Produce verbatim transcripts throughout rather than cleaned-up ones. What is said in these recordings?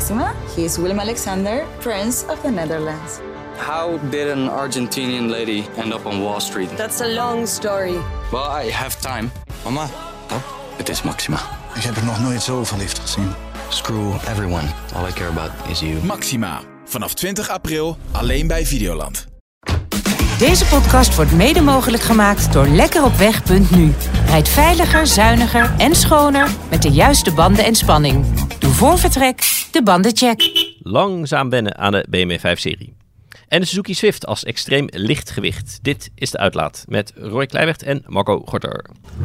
Maxima. He is Willem-Alexander, Prince of the Netherlands. How did an Argentinian lady end up on Wall Street? That's a long story. Well, I have time. Mama, Oh, het is Maxima. ik heb er nog nooit zo verliefd gezien. Screw everyone. All I care about is you. Maxima. Vanaf twintig april alleen bij Videoland. Deze podcast wordt mede mogelijk gemaakt door lekkeropweg punt nu. Rijd veiliger, zuiniger en schoner met de juiste banden en spanning. Doe voor vertrek de bandencheck. Langzaam wennen aan de B M W vijf serie. En de Suzuki Swift als extreem lichtgewicht. Dit is de uitlaat met Roy Kleiweg en Marco Gorter.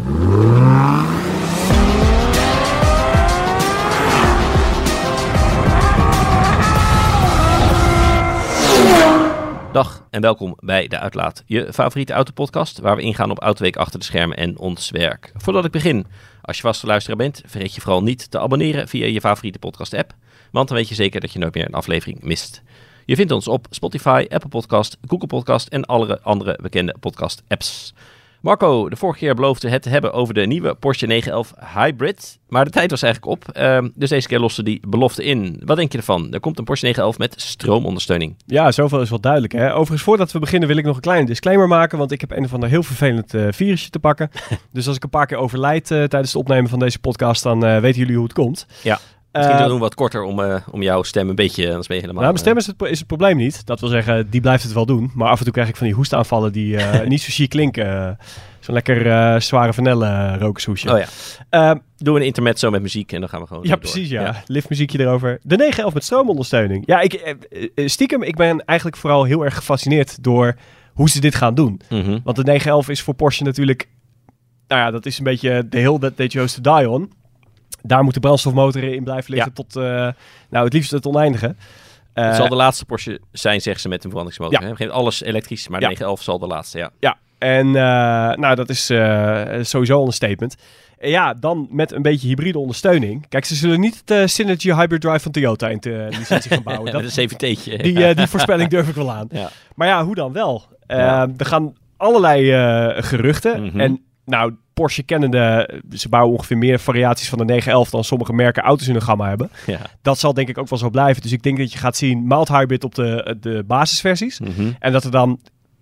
Dag en welkom bij De Uitlaat, je favoriete autopodcast waar we ingaan op Autoweek achter de schermen en ons werk. Voordat ik begin, als je vaste luisteraar bent, vergeet je vooral niet te abonneren via je favoriete podcast app, want dan weet je zeker dat je nooit meer een aflevering mist. Je vindt ons op Spotify, Apple Podcast, Google Podcast en alle andere bekende podcast apps. Marco, de vorige keer beloofde het te hebben over de nieuwe Porsche negen elf Hybrid. Maar de tijd was eigenlijk op, uh, dus deze keer loste die belofte in. Wat denk je ervan? Er komt een Porsche negen elf met stroomondersteuning. Ja, zoveel is wel duidelijk. Hè? Overigens, voordat we beginnen wil ik nog een kleine disclaimer maken. Want ik heb een of ander heel vervelend uh, virusje te pakken. Dus als ik een paar keer overlijd uh, tijdens het opnemen van deze podcast, dan uh, weten jullie hoe het komt. Ja. Misschien doen we wat korter om, uh, om jouw stem een beetje, anders ben je helemaal... Nou, mijn stem is het, is het probleem niet. Dat wil zeggen, die blijft het wel doen. Maar af en toe krijg ik van die hoestaanvallen die uh, niet zo chic klinken. Uh, Zo'n lekker uh, zware vanille rokershoesje. Oh ja. Uh, Doen we een intermezzo met muziek en dan gaan we gewoon Ja, door. precies, ja. ja. Liftmuziekje erover. De negen elf met stroomondersteuning. Ja, ik, uh, stiekem, ik ben eigenlijk vooral heel erg gefascineerd door hoe ze dit gaan doen. Mm-hmm. Want de negen elf is voor Porsche natuurlijk... Nou ja, dat is een beetje the hill that they chose to die on. Daar moet de brandstofmotor in blijven liggen ja. tot, uh, nou, het liefst het oneindige. Uh, het zal de laatste Porsche zijn, zeggen ze, met een verbrandingsmotor. Ja. Hè? Geeft alles elektrisch, maar de ja. negen elf zal de laatste, ja. Ja, en uh, nou, dat is uh, sowieso al een statement. En ja, dan met een beetje hybride ondersteuning. Kijk, ze zullen niet de Synergy Hybrid Drive van Toyota in de licentie gaan bouwen. Dat, met een zeven T'tje. Die, uh, die voorspelling durf ik wel aan. Ja. Maar ja, hoe dan wel? Uh, ja. Er gaan allerlei uh, geruchten. Mm-hmm. En nou, Porsche kennende, ze bouwen ongeveer meer variaties van de negen elf dan sommige merken auto's in hun gamma hebben. Ja. Dat zal denk ik ook wel zo blijven. Dus ik denk dat je gaat zien mild hybrid op de, de basisversies. Mm-hmm. En dat er dan,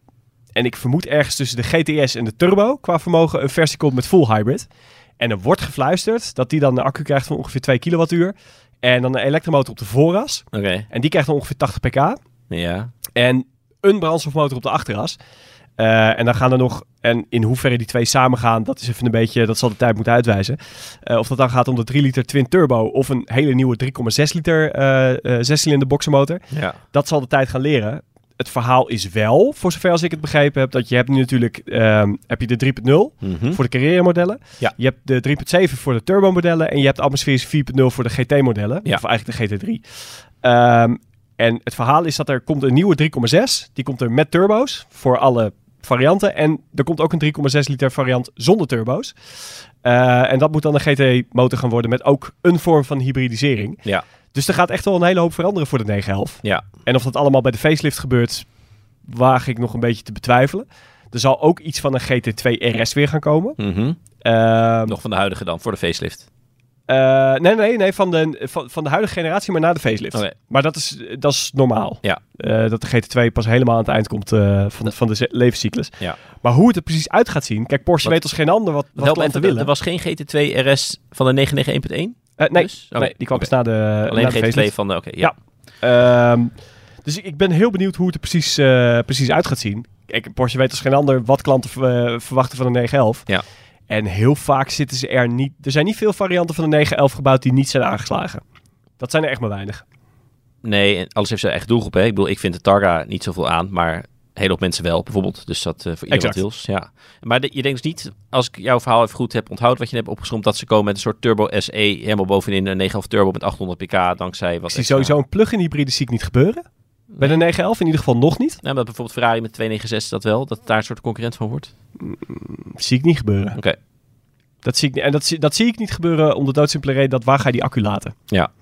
en ik vermoed ergens tussen de G T S en de Turbo qua vermogen, een versie komt met full hybrid. En er wordt gefluisterd dat die dan een accu krijgt van ongeveer twee kilowattuur. En dan een elektromotor op de vooras. Okay. En die krijgt dan ongeveer tachtig pk. Ja. En een brandstofmotor op de achteras. Uh, en dan gaan er nog, en in hoeverre die twee samen gaan, dat is even een beetje, dat zal de tijd moeten uitwijzen. Uh, of dat dan gaat om de drie liter twin turbo of een hele nieuwe drie komma zes liter uh, uh, zescilinder boxermotor. Ja. Dat zal de tijd gaan leren. Het verhaal is wel, voor zover als ik het begrepen heb, dat je hebt nu natuurlijk um, heb je de drie punt nul Mm-hmm. voor de carrière modellen. Ja. Je hebt de drie punt zeven voor de turbo modellen en je hebt de atmosferische vier punt nul voor de G T modellen. Ja. Of eigenlijk de G T drie. Um, en het verhaal is dat er komt een nieuwe drie komma zes. Die komt er met turbo's voor alle varianten. En er komt ook een drie komma zes liter variant zonder turbo's. Uh, en dat moet dan een G T-motor gaan worden met ook een vorm van hybridisering. Ja. Dus er gaat echt wel een hele hoop veranderen voor de negen elf. Ja. En of dat allemaal bij de facelift gebeurt, waag ik nog een beetje te betwijfelen. Er zal ook iets van een G T twee R S weer gaan komen. Mm-hmm. Uh, Nog van de huidige dan, voor de facelift. Uh, nee, nee, nee, van de, van, van de huidige generatie, maar na de facelift. Okay. Maar dat is, dat is normaal. Ja. Uh, dat de G T twee pas helemaal aan het eind komt uh, van, de, van de levenscyclus. Ja. Maar hoe het er precies uit gaat zien... Kijk, Porsche wat, weet als geen ander wat, wat klanten even, willen. Er was geen G T twee R S van de negen negen één punt één? Uh, nee, dus? oh, nee, die kwam okay. pas na de Alleen na de G T twee van de... Oké, okay, ja. ja. Um, dus ik, ik ben heel benieuwd hoe het er precies, uh, precies uit gaat zien. Kijk, Porsche weet als geen ander wat klanten uh, verwachten van de negen elf. Ja. En heel vaak zitten ze er niet... Er zijn niet veel varianten van de negen elf gebouwd die niet zijn aangeslagen. Dat zijn er echt maar weinig. Nee, en alles heeft zijn eigen doelgroep. Hè? Ik bedoel, ik vind de Targa niet zoveel aan, maar een hele hoop mensen wel, bijvoorbeeld. Dus dat uh, voor ieder wat wils. Ja. Maar de, je denkt dus niet, als ik jouw verhaal even goed heb onthouden, wat je net hebt opgeschreven, dat ze komen met een soort Turbo S E, helemaal bovenin een negen elf Turbo met achthonderd pk, dankzij wat... Ik zie sowieso een plug-in hybride zie ik niet gebeuren. Bij de negen elf in ieder geval nog niet. Nou, maar bijvoorbeeld Ferrari met twee negen zes dat wel, dat daar een soort concurrent van wordt. Mm, zie ik niet gebeuren. Oké. Okay. Dat zie ik, en dat, dat zie ik niet gebeuren om de doodsimpele reden dat waar ga je die accu laten? Ja.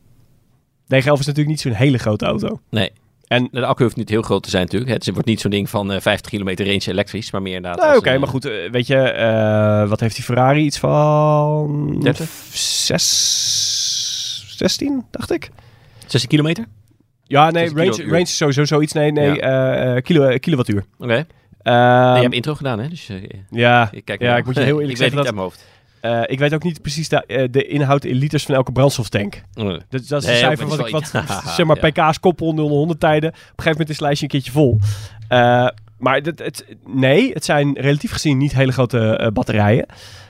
negen elf is natuurlijk niet zo'n hele grote auto. Nee. En de accu hoeft niet heel groot te zijn natuurlijk. Het wordt niet zo'n ding van uh, vijftig kilometer range elektrisch, maar meer inderdaad... Nee, Oké, okay, uh, maar goed, uh, weet je, uh, wat heeft die Ferrari? Iets van... dertig? zes, zestien, dacht ik. zestien kilometer? Ja, nee, zestien range, kilowattuur. range is sowieso zoiets. Nee, nee, Ja. uh, kilo, kilowattuur. Oké. Okay. Uh, nee, je hebt intro gedaan, hè? Dus, uh, ja, ik, kijk ja ik moet je heel eerlijk ik zeggen weet dat... niet uit mijn hoofd. Uh, ik weet ook niet precies de, uh, de inhoud in liters van elke brandstoftank. Nee. Dus dat is Nee, een cijfer ook wat ik niet wat, zo- zeg maar, Ja. pk's koppel nul honderd tijden. Op een gegeven moment is het lijstje een keertje vol. Uh, maar het, het, nee, het zijn relatief gezien niet hele grote uh, batterijen.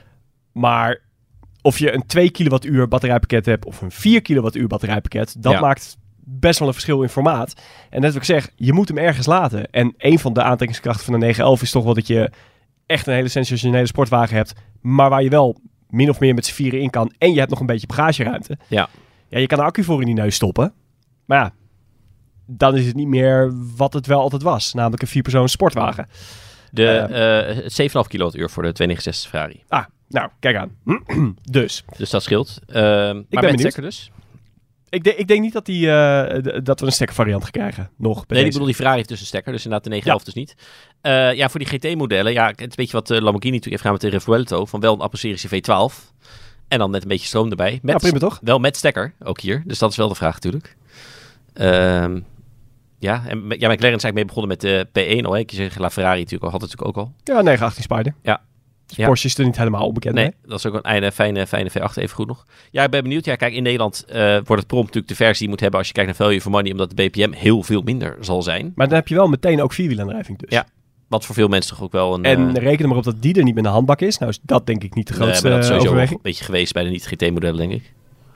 Maar of je een twee kilowattuur batterijpakket hebt of een vier kilowattuur batterijpakket, dat Ja. maakt best wel een verschil in formaat. En net wat ik zeg, je moet hem ergens laten. En een van de aantrekkingskrachten van de negen elf is toch wel dat je echt een hele sensationele sportwagen hebt, maar waar je wel min of meer met z'n vieren in kan en je hebt nog een beetje bagageruimte. Ja. Ja, je kan een accu voor in die neus stoppen. Maar ja, dan is het niet meer wat het wel altijd was. Namelijk een vierpersoons sportwagen. De Uh, uh, zeven komma vijf kilowattuur voor de tweehonderdnegenenzestig Ferrari. Ah, nou, kijk aan. Dus, Dus dat scheelt. Uh, maar ben met benieuwd. stekker dus? ik, de, ik denk niet dat, die, uh, d- dat we een stekkervariant gaan krijgen. Nog. bij Nee, ik deze. bedoel die Ferrari heeft dus een stekker. Dus inderdaad de negen elf dus niet. Uh, ja, voor die G T-modellen. Ja, het is een beetje wat uh, Lamborghini natuurlijk heeft gedaan met de Revuelto. Van wel een atmosferische V twaalf. En dan met een beetje stroom erbij. Met, Ja, prima toch? Wel met stekker, ook hier. Dus dat is wel de vraag natuurlijk. Um, ja, en met- ja, McLaren is eigenlijk mee begonnen met de P één al. Hè. Ik zeg La Ferrari natuurlijk al, had het natuurlijk ook al. Ja, negen achttien Spider. Ja. Dus Ja. Porsche is er niet helemaal onbekend Nee, mee. dat is ook een fijne, fijne, fijne V acht even goed nog. Ja, ik ben benieuwd. Ja, kijk, in Nederland uh, wordt het prompt natuurlijk de versie die je moet hebben als je kijkt naar value for money, omdat de B P M heel veel minder zal zijn. Maar dan heb je wel meteen ook vierwielaandrijving dus. Ja. Wat voor veel mensen toch ook wel een... En uh, reken er maar op dat die er niet met een handbak is. Nou is dat denk ik niet de nee, grootste maar dat is uh, sowieso wel overweging. een beetje geweest bij de niet-G T-modellen, denk ik.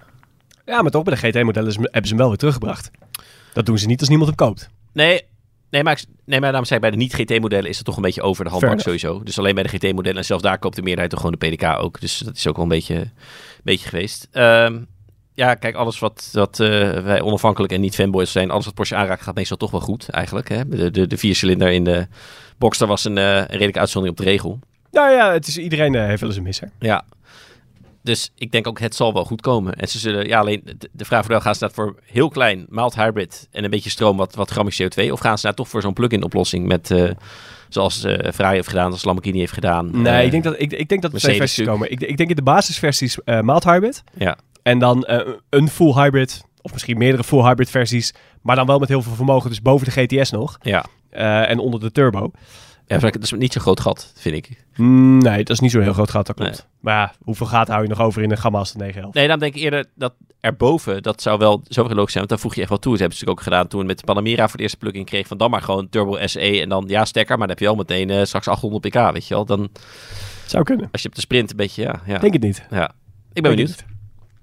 Ja, maar toch bij de G T-modellen is- hebben ze hem wel weer teruggebracht. Dat doen ze niet als niemand hem koopt. Nee, nee, maar, ik, nee, maar daarom zei ik, bij de niet-G T-modellen is het toch een beetje over de handbak Fair sowieso. Dus alleen bij de G T-modellen en zelfs daar koopt de meerderheid toch gewoon de P D K ook. Dus dat is ook wel een beetje, een beetje geweest. Um, ja, kijk, alles wat, wat uh, wij onafhankelijk en niet fanboys zijn, alles wat Porsche aanraakt gaat meestal toch wel goed eigenlijk. Hè? De, de, de viercilinder in de Boxster was een, uh, een redelijke uitzondering op de regel. Nou ja, het is, iedereen uh, heeft wel eens een misser. Ja. Dus ik denk ook, het zal wel goed komen. En ze zullen, ja, alleen de, de vraag voor gaan ze dat voor heel klein, mild hybrid en een beetje stroom, wat, wat grammetjes C O twee? Of gaan ze nou toch voor zo'n plug-in oplossing met, uh, zoals uh, Ferrari heeft gedaan, zoals Lamborghini heeft gedaan? Nee, uh, ik denk dat, ik, ik denk dat er twee Mercedes versies komen. Ik, ik denk in de basisversies uh, mild hybrid. Ja. En dan uh, een full hybrid, of misschien meerdere full hybrid versies, maar dan wel met heel veel vermogen, dus boven de G T S nog. Ja. Uh, en onder de turbo. Ja, dat is niet zo'n groot gat, vind ik. Mm, nee, dat is niet zo'n heel groot gat, dat klopt. Nee. Maar ja, hoeveel gaten hou je nog over in een Gamma als de negen elf? Nee, dan denk ik eerder dat erboven, dat zou wel zoveel logisch zijn, want dan voeg je echt wel toe. Dat hebben ze natuurlijk ook gedaan toen we met de Panamera voor de eerste plug-in kreeg, van dan maar gewoon Turbo S E en dan ja, stekker, maar dan heb je wel meteen uh, straks achthonderd pk, weet je wel. Dan, Zou kunnen. als je op de sprint een beetje, ja. ja. Denk het niet. Ja, ik ben Denk benieuwd.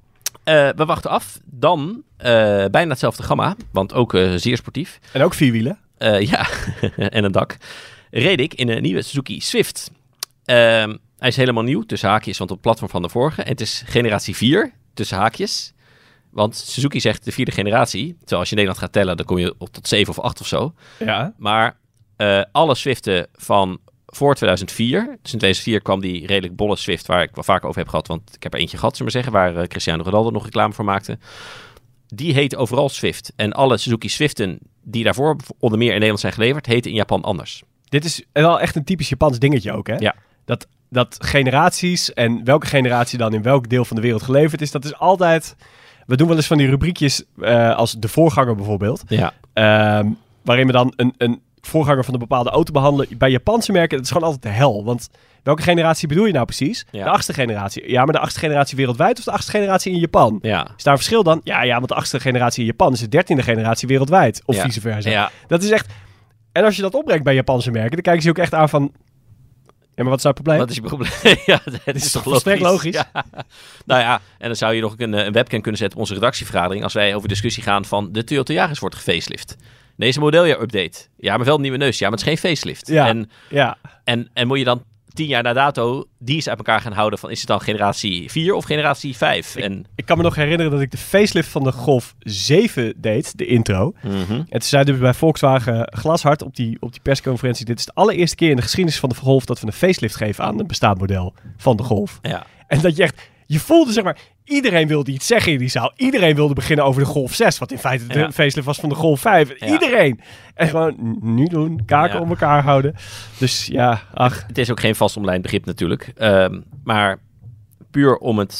Uh, we wachten af. Dan uh, bijna hetzelfde gamma, want ook uh, zeer sportief. En ook vier wielen. Uh, ja, en een dak. Reed ik in een nieuwe Suzuki Swift. Uh, hij is helemaal nieuw, tussen haakjes, want op het platform van de vorige. En het is generatie vier, tussen haakjes. Want Suzuki zegt de vierde generatie. Terwijl als je Nederland gaat tellen, dan kom je op tot zeven of acht of zo. Ja. Maar uh, alle Swiften van voor tweeduizend vier. Dus in tweeduizend vier kwam die redelijk bolle Swift, waar ik wel vaak over heb gehad. Want ik heb er eentje gehad, zullen we maar zeggen, waar uh, Cristiano Ronaldo nog reclame voor maakte. Die heet overal Swift. En alle Suzuki Swiften die daarvoor onder meer in Nederland zijn geleverd, heten in Japan anders. Dit is wel echt een typisch Japans dingetje ook, hè? Ja. Dat, dat generaties en welke generatie dan in welk deel van de wereld geleverd is, dat is altijd... We doen wel eens van die rubriekjes uh, als de voorganger bijvoorbeeld. Ja. Um, waarin we dan een, een voorganger van een bepaalde auto behandelen. Bij Japanse merken, dat is gewoon altijd de hel. Want welke generatie bedoel je nou precies? Ja. De achtste generatie. Ja, maar de achtste generatie wereldwijd of de achtste generatie in Japan? Ja. Is daar een verschil dan? Ja, ja, want de achtste generatie in Japan is de dertiende generatie wereldwijd. Of Ja. vice versa. Ja. Dat is echt... En als je dat opbrengt bij Japanse merken, dan kijken ze je ook echt aan van... Ja, maar wat is nou het probleem? Wat is je probleem? ja, het is, is toch toch volstrekt logisch? Ja. Nou ja, en dan zou je nog een, een webcam kunnen zetten op onze redactievergadering als wij over discussie gaan van de Toyota Yaris wordt gefacelift. Deze modeljaar-update. Ja, maar wel een nieuwe neus. Ja, maar het is geen facelift. Ja, En, ja. en, en moet je dan tien jaar na dato die eens uit elkaar gaan houden van is het dan generatie vier of generatie vijf? En, Ik kan me nog herinneren dat ik de facelift van de Golf zeven deed, de intro. Mhm. En toen zeiden we bij Volkswagen glashard op die, op die persconferentie... dit is de allereerste keer in de geschiedenis van de Golf dat we een facelift geven aan een bestaand model van de Golf. Ja. En dat je echt... Je voelde, zeg maar, iedereen wilde iets zeggen in die zaal. Iedereen wilde beginnen over de Golf zes, wat in feite de Ja. facelift was van de Golf vijf. Ja. Iedereen. En gewoon n- nu doen, kaken Ja. om elkaar houden. Dus ja, ach. Het is ook geen vast omlijnd begrip natuurlijk. Um, maar puur om het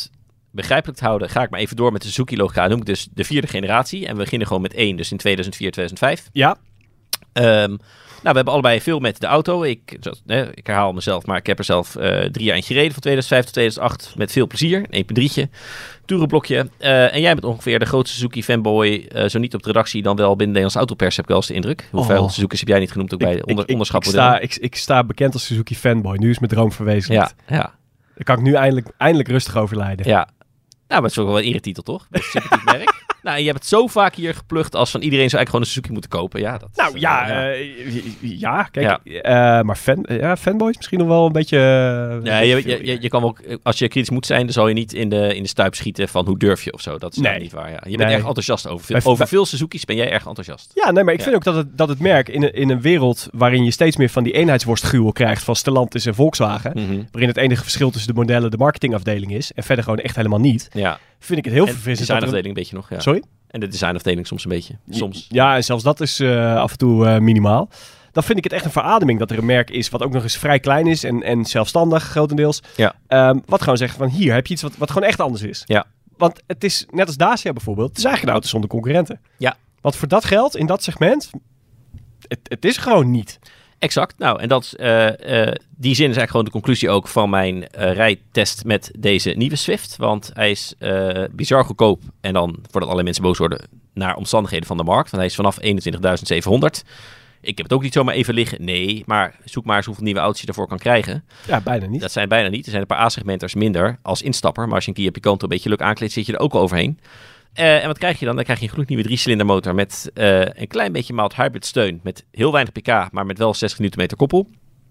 begrijpelijk te houden, ga ik maar even door met de Suzuki-logica. Noem ik dus de vierde generatie. En we beginnen gewoon met één, dus in tweeduizend vier, tweeduizend vijf. Ja. Um, nou, we hebben allebei veel met de auto. Ik, zoals, nee, ik herhaal mezelf, maar ik heb er zelf uh, drie jaar in gereden. Van tweeduizend vijf tot tweeduizend acht. Met veel plezier. Een één punt drietje. Tourenblokje. Uh, en jij bent ongeveer de grootste Suzuki-fanboy. Uh, zo niet op de redactie, dan wel binnen de Nederlandse autopers, heb ik wel eens de indruk. Hoeveel oh. Suzuki's heb jij niet genoemd, ook bij de onder, ik, onderschapmodellen? Ik, ik, sta, ik, ik sta bekend als Suzuki-fanboy. Nu is mijn droom verwezenlijkt. Ja, ja. Daar kan ik nu eindelijk, eindelijk rustig over lijden. Ja. Nou, maar het is ook wel een eretitel, toch? Dat is sympathiek merk. Nou, en je hebt het zo vaak hier geplucht als van iedereen zou eigenlijk gewoon een Suzuki moeten kopen. Ja, dat nou is, ja, uh, uh, ja, kijk. Ja. Uh, maar fan, ja, fanboys misschien nog wel een beetje... Uh, ja, je, je, je, je kan wel, als je kritisch moet zijn, dan zal je niet in de, in de stuip schieten van hoe durf je of zo. Dat is nee. niet waar. Ja. Je bent nee. erg enthousiast over veel, over veel Suzuki's ben jij erg enthousiast. Ja, nee, maar ik ja. vind ook dat het, dat het merk in een, in een wereld waarin je steeds meer van die eenheidsworstgruwel krijgt van Stellantis en Volkswagen, mm-hmm. waarin het enige verschil tussen de modellen de marketingafdeling is en verder gewoon echt helemaal niet, ja. vind ik het heel verfrissend. De designafdeling een beetje nog, ja. Sorry? En de designafdeling soms een beetje. Soms. Ja, en zelfs dat is uh, af en toe uh, minimaal. Dan vind ik het echt een verademing dat er een merk is wat ook nog eens vrij klein is en, en zelfstandig grotendeels. Ja. Um, wat gewoon zegt van hier heb je iets wat, wat gewoon echt anders is. Ja. Want het is, net als Dacia bijvoorbeeld, het is eigenlijk een auto zonder concurrenten. Ja. Want voor dat geld, in dat segment, het, het is gewoon niet. Exact. Nou, en dat, uh, uh, die zin is eigenlijk gewoon de conclusie ook van mijn uh, rijtest met deze nieuwe Swift. Want hij is uh, bizar goedkoop. En dan, voordat alle mensen boos worden, naar omstandigheden van de markt. Want hij is vanaf eenentwintigduizend zevenhonderd. Ik heb het ook niet zomaar even liggen. Nee, maar zoek maar eens hoeveel nieuwe auto's je ervoor kan krijgen. Ja, bijna niet. Dat zijn bijna niet. Er zijn een paar A-segmenters minder als instapper. Maar als je een Kia Picanto een beetje luk aankleedt, zit je er ook al overheen. Uh, en wat krijg je dan? Dan krijg je een gloednieuwe driecilindermotor met uh, een klein beetje mild hybrid steun. Met heel weinig pk, maar met wel zestig newtonmeter koppel.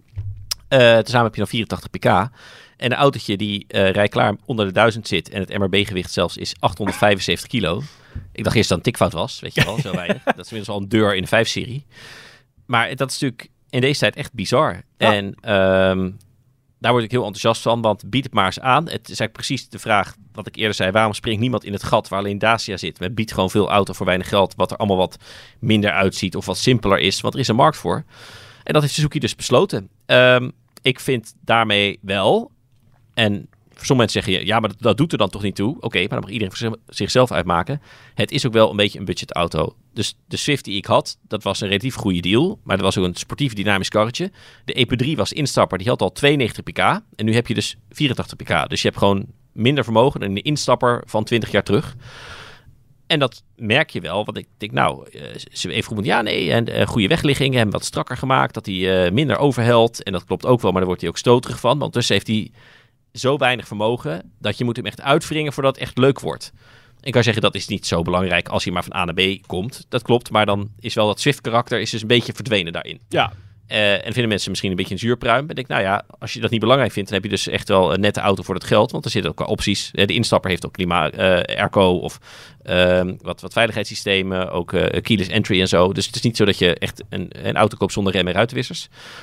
Uh, tezamen heb je dan vierentachtig pk. En een autootje die uh, rijklaar onder de duizend zit en het M R B-gewicht zelfs is achthonderdvijfenzeventig kilo. Ik dacht eerst dat het een tikfout was, weet je wel, zo weinig. Dat is inmiddels al een deur in de vijf-serie. Maar dat is natuurlijk in deze tijd echt bizar. Ja. En um, daar word ik heel enthousiast van, want bied het maar eens aan. Het is eigenlijk precies de vraag wat ik eerder zei. Waarom springt niemand in het gat waar alleen Dacia zit? Men biedt gewoon veel auto voor weinig geld, wat er allemaal wat minder uitziet of wat simpeler is. Want er is een markt voor. En dat heeft Suzuki dus besloten. Um, ik vind daarmee wel, en sommige mensen zeggen, ja, maar dat, dat doet er dan toch niet toe. Oké, okay, maar dan mag iedereen voor zichzelf uitmaken. Het is ook wel een beetje een budgetauto. Dus de Swift die ik had, dat was een relatief goede deal. Maar dat was ook een sportief dynamisch karretje. De E P drie was de instapper, die had al tweeënnegentig pk. En nu heb je dus vierentachtig pk. Dus je hebt gewoon minder vermogen dan de instapper van twintig jaar terug. En dat merk je wel, want ik denk, nou, uh, ze even goed, ja, nee, en uh, goede wegligging, hem wat strakker gemaakt, dat hij uh, minder overhelt. En dat klopt ook wel, maar daar wordt hij ook stoterig van. Want dus heeft hij zo weinig vermogen dat je moet hem echt uitwringen voordat het echt leuk wordt. Ik kan zeggen, dat is niet zo belangrijk als hij maar van A naar B komt. Dat klopt, maar dan is wel dat Swift-karakter is dus een beetje verdwenen daarin. Ja. Uh, en vinden mensen misschien een beetje een zuurpruim. En ik denk, nou ja, als je dat niet belangrijk vindt, dan heb je dus echt wel een nette auto voor dat geld. Want er zitten ook qua opties. De instapper heeft ook klima, uh, airco of uh, wat, wat veiligheidssystemen. Ook uh, keyless entry en zo. Dus het is niet zo dat je echt een, een auto koopt zonder rem- en ruitenwissers.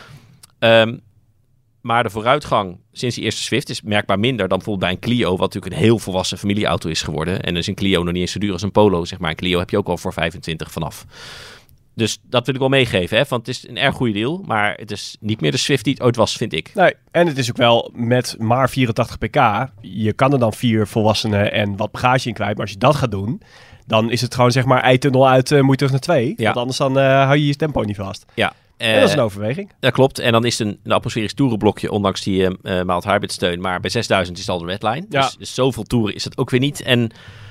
Um, maar de vooruitgang sinds die eerste Swift is merkbaar minder dan bijvoorbeeld bij een Clio, wat natuurlijk een heel volwassen familieauto is geworden. En dan is een Clio nog niet eens zo duur als een Polo, zeg maar. Een Clio heb je ook al voor vijfentwintig vanaf. Dus dat wil ik wel meegeven, hè? Want het is een erg goede deal, maar het is niet meer de Swift die het ooit was, vind ik. Nee, en het is ook wel met maar vierentachtig pk. Je kan er dan vier volwassenen en wat bagage in kwijt, maar als je dat gaat doen, dan is het gewoon zeg maar eitunnel uit, uh, moet je terug naar twee. Ja. Want anders dan uh, hou je je tempo niet vast. Ja. Uh, en dat is een overweging. Dat klopt. En dan is het een, een atmosferisch toerenblokje, ondanks die uh, uh, mild hybrid steun. Maar bij zesduizend is het al de redline. Ja. Dus, dus zoveel toeren is het ook weer niet. En, en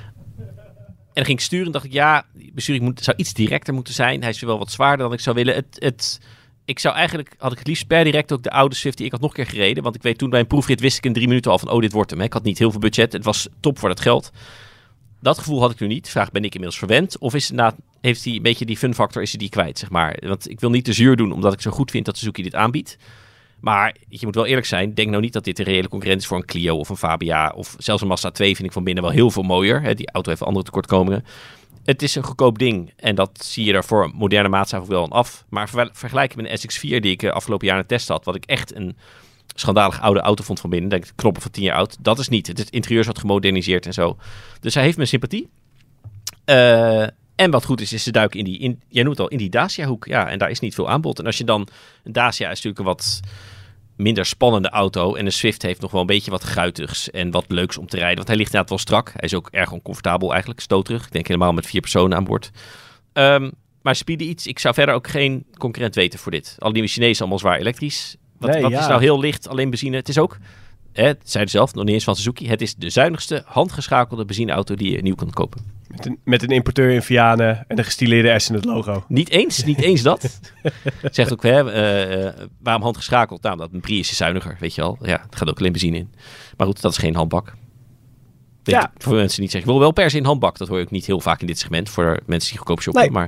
dan ging ik sturen en dacht ik, ja, bestuur, ik moet, zou iets directer moeten zijn. Hij is wel wat zwaarder dan ik zou willen. Het, het, ik zou eigenlijk, had ik het liefst per direct ook de oude Swift die ik had nog een keer gereden. Want ik weet, toen bij een proefrit wist ik in drie minuten al van, oh, dit wordt hem. Hè. Ik had niet heel veel budget. Het was top voor dat geld. Dat gevoel had ik nu niet. Vraag, ben ik inmiddels verwend? Of is het na, heeft hij een beetje die fun factor, is hij die kwijt, zeg maar? Want ik wil niet te zuur doen, omdat ik zo goed vind dat Suzuki dit aanbiedt. Maar je moet wel eerlijk zijn. Denk nou niet dat dit een reële concurrent is voor een Clio of een Fabia. Of zelfs een Mazda twee vind ik van binnen wel heel veel mooier. Hè? Die auto heeft andere tekortkomingen. Het is een goedkoop ding. En dat zie je er voor moderne maatstaven wel aan af. Maar ver, vergelijk met een S X vier die ik uh, afgelopen jaar in de test had. Wat ik echt een schandalig oude auto vond van binnen. Denk ik, knoppen van tien jaar oud. Dat is niet. Het, het interieur is wat gemoderniseerd en zo. Dus hij heeft mijn sympathie. Uh, en wat goed is, is ze duiken in die, in, jij noemt het al, in die Dacia-hoek. Ja, en daar is niet veel aanbod. En als je dan, een Dacia is natuurlijk een wat minder spannende auto. En de Swift heeft nog wel een beetje wat guitigs en wat leuks om te rijden. Want hij ligt inderdaad wel strak. Hij is ook erg oncomfortabel eigenlijk, stoterig. Ik denk helemaal met vier personen aan boord. Um, maar speeden iets. Ik zou verder ook geen concurrent weten voor dit. Al die Chinezen allemaal zwaar elektrisch. Wat, Nee, wat ja. is nou heel licht, alleen benzine? Het is ook, hè, het zeiden zelf, nog niet eens van Suzuki. Het is de zuinigste handgeschakelde benzineauto die je nieuw kan kopen. Met een, met een importeur in Vianen en een gestileerde S in het logo. Niet eens, niet eens dat. Zegt ook, hè, uh, uh, waarom handgeschakeld? Nou, omdat een Prius is zuiniger, weet je wel. Ja, het gaat ook alleen benzine in. Maar goed, dat is geen handbak. Denk, Ja. Voor mensen die niet zeggen, ik wil wel per se een handbak. Dat hoor je ook niet heel vaak in dit segment voor mensen die goedkoop shoppen. Nee. Maar,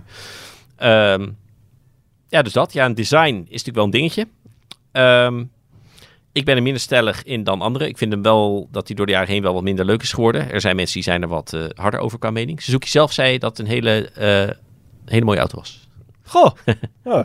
um, ja, dus dat. Ja, een design is natuurlijk wel een dingetje. Um, ik ben er minder stellig in dan anderen. Ik vind hem wel dat hij door de jaren heen wel wat minder leuk is geworden. Er zijn mensen die zijn er wat uh, harder over qua mening. Suzuki zelf zei dat het een hele, uh, een hele mooie auto was. Goh, oh, We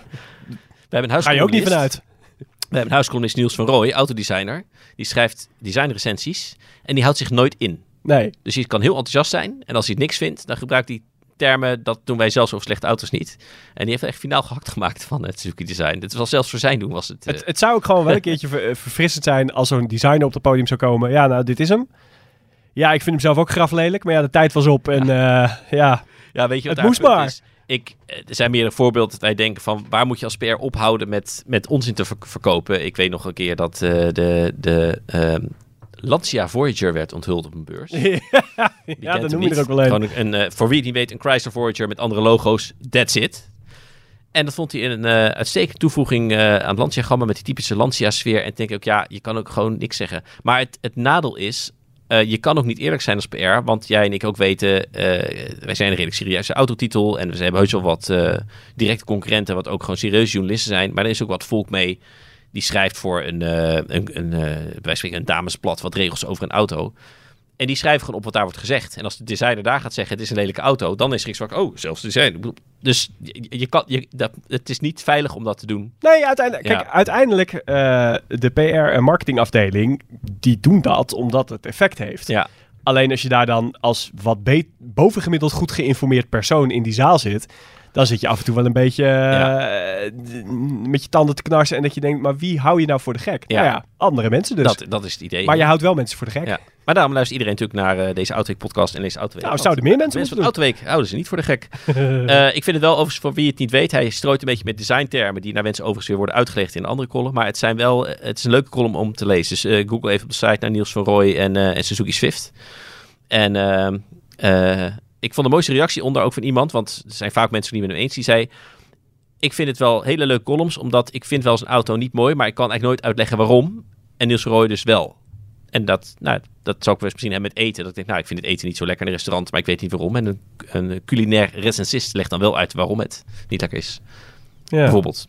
hebben een ga je ook niet huiscolumnist. vanuit. We hebben een huiscolumnist Niels van Rooij, autodesigner. Die schrijft designrecensies en die houdt zich nooit in. Nee. Dus hij kan heel enthousiast zijn. En als hij niks vindt, dan gebruikt hij termen. Dat doen wij zelfs over slechte auto's niet. En die heeft echt finaal gehakt gemaakt van het Suzuki design. Dit was zelfs voor zijn doen was het... Uh... Het, het zou ook gewoon wel een keertje ver, verfrissend zijn als zo'n designer op het podium zou komen. Ja, nou, dit is hem. Ja, ik vind hem zelf ook graf lelijk. Maar ja, de tijd was op. En ja, uh, ja. ja weet je wat het moest punt maar. Is? Ik, er zijn meerdere voorbeelden dat wij denken van... waar moet je als P R ophouden met, met onzin te ver- verkopen? Ik weet nog een keer dat uh, de... de um, Lancia Voyager werd onthuld op een beurs. ja, ja dat noem je er ook wel een. Gewoon een, een uh, voor wie het niet weet, een Chrysler Voyager met andere logo's. That's it. En dat vond hij een uh, uitstekende toevoeging uh, aan het Lancia-gamma met die typische Lancia-sfeer. En ik denk ook, ja, je kan ook gewoon niks zeggen. Maar het, het nadeel is, uh, je kan ook niet eerlijk zijn als P R. Want jij en ik ook weten, uh, wij zijn een redelijk serieuze autotitel. En we hebben heus wel wat uh, directe concurrenten, wat ook gewoon serieuze journalisten zijn. Maar er is ook wat volk mee die schrijft voor een, uh, een, een, uh, bij wijze van spreken een damesblad wat regels over een auto. En die schrijven gewoon op wat daar wordt gezegd. En als de designer daar gaat zeggen, het is een lelijke auto, dan is Rick Zwak, oh, zelfs de design. Dus je, je kan, je, dat, het is niet veilig om dat te doen. Nee, uiteindelijk, Ja. kijk, uiteindelijk uh, de P R en marketingafdeling, die doen dat omdat het effect heeft. Ja. Alleen als je daar dan als wat be- bovengemiddeld goed geïnformeerd persoon in die zaal zit, dan zit je af en toe wel een beetje Ja. uh, met je tanden te knarsen en dat je denkt, maar wie hou je nou voor de gek? Ja. Nou ja, andere mensen dus. Dat, dat is het idee. Maar je houdt wel mensen voor de gek. Ja. Maar daarom luistert iedereen natuurlijk naar uh, deze Autoweek-podcast en deze Autoweek. Nou, zouden meer mensen Mensen moeten van Autoweek houden ze niet voor de gek. uh, ik vind het wel, overigens, voor wie het niet weet, hij strooit een beetje met designtermen die naar mensen overigens weer worden uitgelegd in een andere column. Maar het, zijn wel, het is een leuke column om te lezen. Dus uh, Google even op de site naar Niels van Rooij en, uh, en Suzuki Swift. En uh, uh, ik vond de mooiste reactie onder ook van iemand, want er zijn vaak mensen die met hem eens, die zei, ik vind het wel hele leuke columns, omdat ik vind wel eens een auto niet mooi, maar ik kan eigenlijk nooit uitleggen waarom. En Niels van Rooij dus wel. En dat, nou, dat zou ik wel eens misschien hebben met eten. Dat ik denk, nou, ik vind het eten niet zo lekker in een restaurant, maar ik weet niet waarom. En een, een culinair recensist legt dan wel uit waarom het niet lekker is. Ja. Bijvoorbeeld.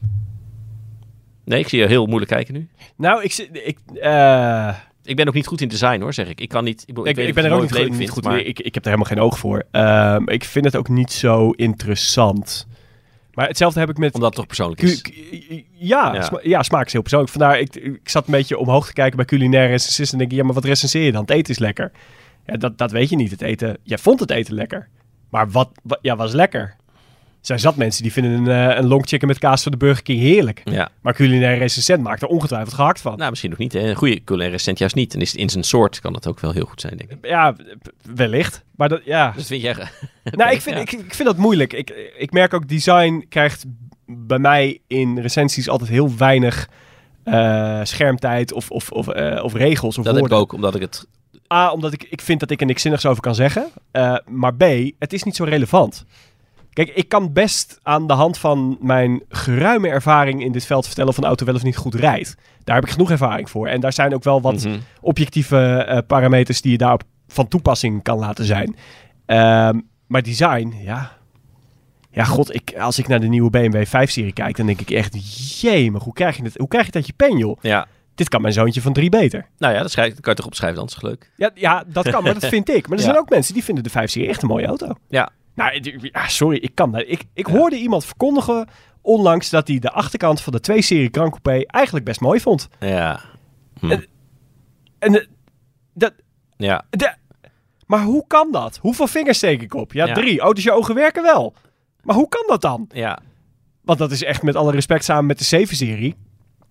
Nee, ik zie je heel moeilijk kijken nu. Nou, ik... zit- ik uh... Ik ben ook niet goed in design, hoor, zeg ik. Ik kan niet... Ik, bedoel, Ik, weet ik of ben er het ook niet nooit goed, lelijk niet vind, goed maar- ik, ik heb er helemaal geen oog voor. Um, ik vind het ook niet zo interessant. Maar hetzelfde heb ik met... Omdat het toch persoonlijk Cu- is. cu- ja, Ja. sma- ja, smaak is heel persoonlijk. Vandaar, ik, ik zat een beetje omhoog te kijken bij culinaire recensisten en denk ik, ja, maar wat recenseer je dan? Het eten is lekker. Ja, dat, dat weet je niet. Het eten, jij vond het eten lekker. Maar wat, wat ja, was lekker? Er zijn zat mensen die vinden een, uh, een long chicken met kaas van de Burger King heerlijk. Ja. Maar culinaire recensent maakt er ongetwijfeld gehakt van. Nou, misschien nog niet. Hè. Een goede culinair recensent juist niet. En is het in zijn soort kan dat ook wel heel goed zijn, denk ik. Ja, wellicht. Maar dat, ja... Dus vind jij... Nou, ik vind, Ja. ik, ik vind dat moeilijk. Ik, ik merk ook, design krijgt bij mij in recensies altijd heel weinig uh, schermtijd of, of, of, uh, of regels of Dat heb woorden. ik ook, omdat ik het... A, omdat ik, ik vind dat ik er niks zinnigs over kan zeggen. Uh, maar B, het is niet zo relevant. Kijk, ik kan best aan de hand van mijn geruime ervaring in dit veld vertellen of een auto wel of niet goed rijdt. Daar heb ik genoeg ervaring voor. En daar zijn ook wel wat Mm-hmm. objectieve uh, parameters die je daarop van toepassing kan laten zijn. Um, maar design, ja... Ja, god, ik, als ik naar de nieuwe B M W vijf-serie kijk, dan denk ik echt, jee, maar hoe krijg je het, hoe krijg je dat je pen, joh? Ja. Dit kan mijn zoontje van drie beter. Nou ja, dat, schrijf, dat kan je toch opschrijven, dan is het leuk. Ja, ja, dat kan, maar dat vind ik. Maar er Ja. zijn ook mensen die vinden de vijf-serie echt een mooie auto. Ja. Nou, ja, sorry, ik kan dat. Ik, ik hoorde iemand verkondigen onlangs dat hij de achterkant van de twee-serie Grand Coupé eigenlijk best mooi vond. Ja. Hm. En, en de, dat... Ja. De, maar hoe kan dat? Hoeveel vingers steek ik op? Ja, Ja. drie. Oh, dus je ogen werken wel. Maar hoe kan dat dan? Ja. Want dat is echt met alle respect samen met de zeven-serie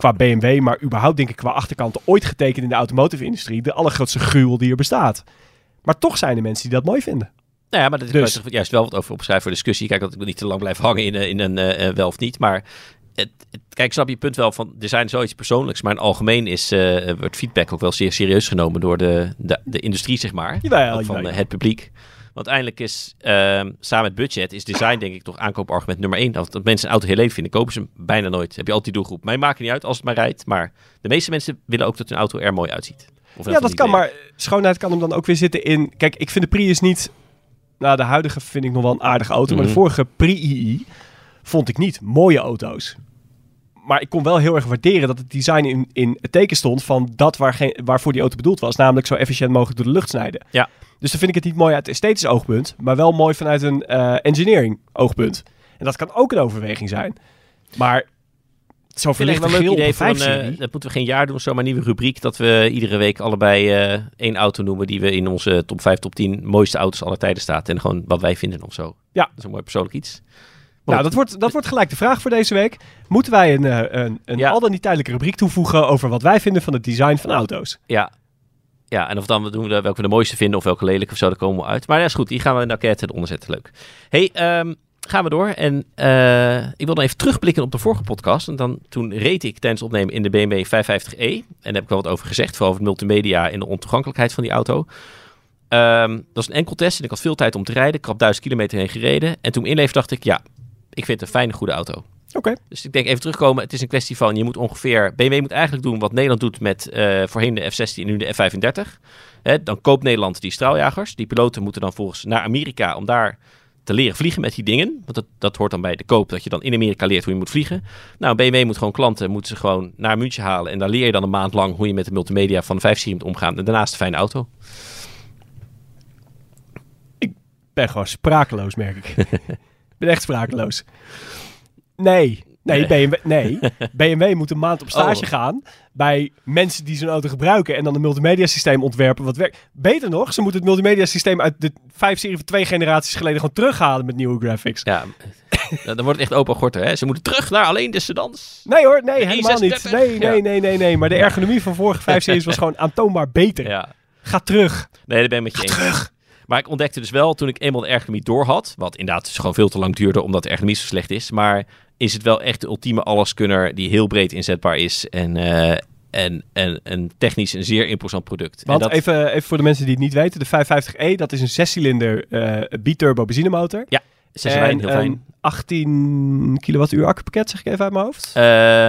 qua B M W, maar überhaupt denk ik qua achterkant ooit getekend in de automotive-industrie. De allergrootste gruwel die er bestaat. Maar toch zijn er mensen die dat mooi vinden. Nou ja, maar dat is Dus- dus. juist wel wat over opschrijven voor discussie. Kijk, dat ik niet te lang blijf hangen in, eh, in een eh, eh, wel of niet. Maar het, het, kijk, ik snap je punt wel van design is zoiets persoonlijks. Maar in het algemeen is, eh, wordt feedback ook wel zeer serieus genomen door de, de, de industrie, zeg maar. Jawel, Ook van jawel. eh, het publiek. Want uiteindelijk is, eh, samen met budget, is design denk ik toch aankoopargument nummer één. Dat, dat mensen een auto heel leuk vinden, kopen ze hem bijna nooit. Heb je altijd die doelgroep. Mij maakt niet uit als het maar rijdt. Maar de meeste mensen willen ook dat hun auto er mooi uitziet. Of Ja, dat kan, maar schoonheid kan hem dan ook weer zitten in... Kijk, ik vind de Prius niet... Nou, de huidige vind ik nog wel een aardige auto. Maar de Mhm. vorige Pri-I I vond ik niet mooie auto's. Maar ik kon wel heel erg waarderen dat het design in, in het teken stond van dat waar geen, waarvoor die auto bedoeld was. Namelijk zo efficiënt mogelijk door de lucht snijden. Ja. Dus dan vind ik het niet mooi uit esthetisch oogpunt, maar wel mooi vanuit een eh, engineering oogpunt. En dat kan ook een overweging zijn. Maar zo Ik vind het verlicht echt een leuk idee voor een, vijf-serie. eh, dat moeten we geen jaar doen of zo, maar een nieuwe rubriek dat we iedere week allebei eh, één auto noemen die we in onze top vijf, top tien mooiste auto's aller tijden staat. En gewoon wat wij vinden of zo. Ja. Dat is een mooi persoonlijk iets. Nou, dat wordt, dat wordt gelijk de vraag voor deze week. Moeten wij een, eh, een, een Ja. al dan niet tijdelijke rubriek toevoegen over wat wij vinden van het design van auto's? Ja. Ja, en of dan we doen we welke we de mooiste vinden of welke lelijke of zo, daar komen we uit. Maar dat is goed, die gaan we in de enquête eronder zetten. Leuk. Hey, ehm, gaan we door. En eh, ik wil dan even terugblikken op de vorige podcast. En dan, toen reed ik tijdens het opnemen in de B M W vijfhonderdvijftig e. En daar heb ik wel wat over gezegd, vooral over het multimedia en de ontoegankelijkheid van die auto. Ehm, dat was een enkeltest en ik had veel tijd om te rijden. Ik had duizend kilometer heen gereden. En toen ik inleefde dacht ik, ja, ik vind het een fijne, goede auto. Oké. Dus ik denk even terugkomen. Het is een kwestie van, je moet ongeveer... B M W moet eigenlijk doen wat Nederland doet met eh, voorheen de F zestien en nu de F vijfendertig. Hè, dan koopt Nederland die straaljagers. Die piloten moeten dan volgens naar Amerika om daar te leren vliegen met die dingen. Want dat, dat hoort dan bij de koop, dat je dan in Amerika leert hoe je moet vliegen. Nou, B M W moet gewoon klanten, moeten ze gewoon naar München halen. En daar leer je dan een maand lang hoe je met de multimedia van de vijf-serie moet omgaan. En daarnaast een fijne auto. Ik ben gewoon sprakeloos, merk ik. Ik ben echt sprakeloos. Nee. Nee, B M W, nee. B M W moet een maand op stage Oh. gaan bij mensen die zo'n auto gebruiken en dan een multimedia systeem ontwerpen wat werkt. Beter nog, ze moeten het multimedia systeem uit de vijf-serie van twee generaties geleden gewoon terughalen met nieuwe graphics. Ja, dan wordt het echt open gorter. Hè? Ze moeten terug naar alleen de sedans. Nee hoor, nee, helemaal niet. E zesendertig. Nee, nee, Ja. nee, nee, nee. Maar de ergonomie van vorige vijf-series was gewoon aantoonbaar beter. Ja. Ga terug. Nee, daar ben ik met je eens. Terug. Maar ik ontdekte dus wel, toen ik eenmaal de ergonomie door had, wat inderdaad dus gewoon veel te lang duurde, omdat de ergonomie zo slecht is, maar is het wel echt de ultieme alleskunner die heel breed inzetbaar is en, uh, en, en, en technisch een zeer imposant product. Want en dat, even, even voor de mensen die het niet weten, de vijfhonderdvijftig e, dat is een zescilinder uh, biturbo benzinemotor. Ja, zes lijn, heel fijn. Een achttien kilowattuur accupakket, zeg ik even uit mijn hoofd. Uh,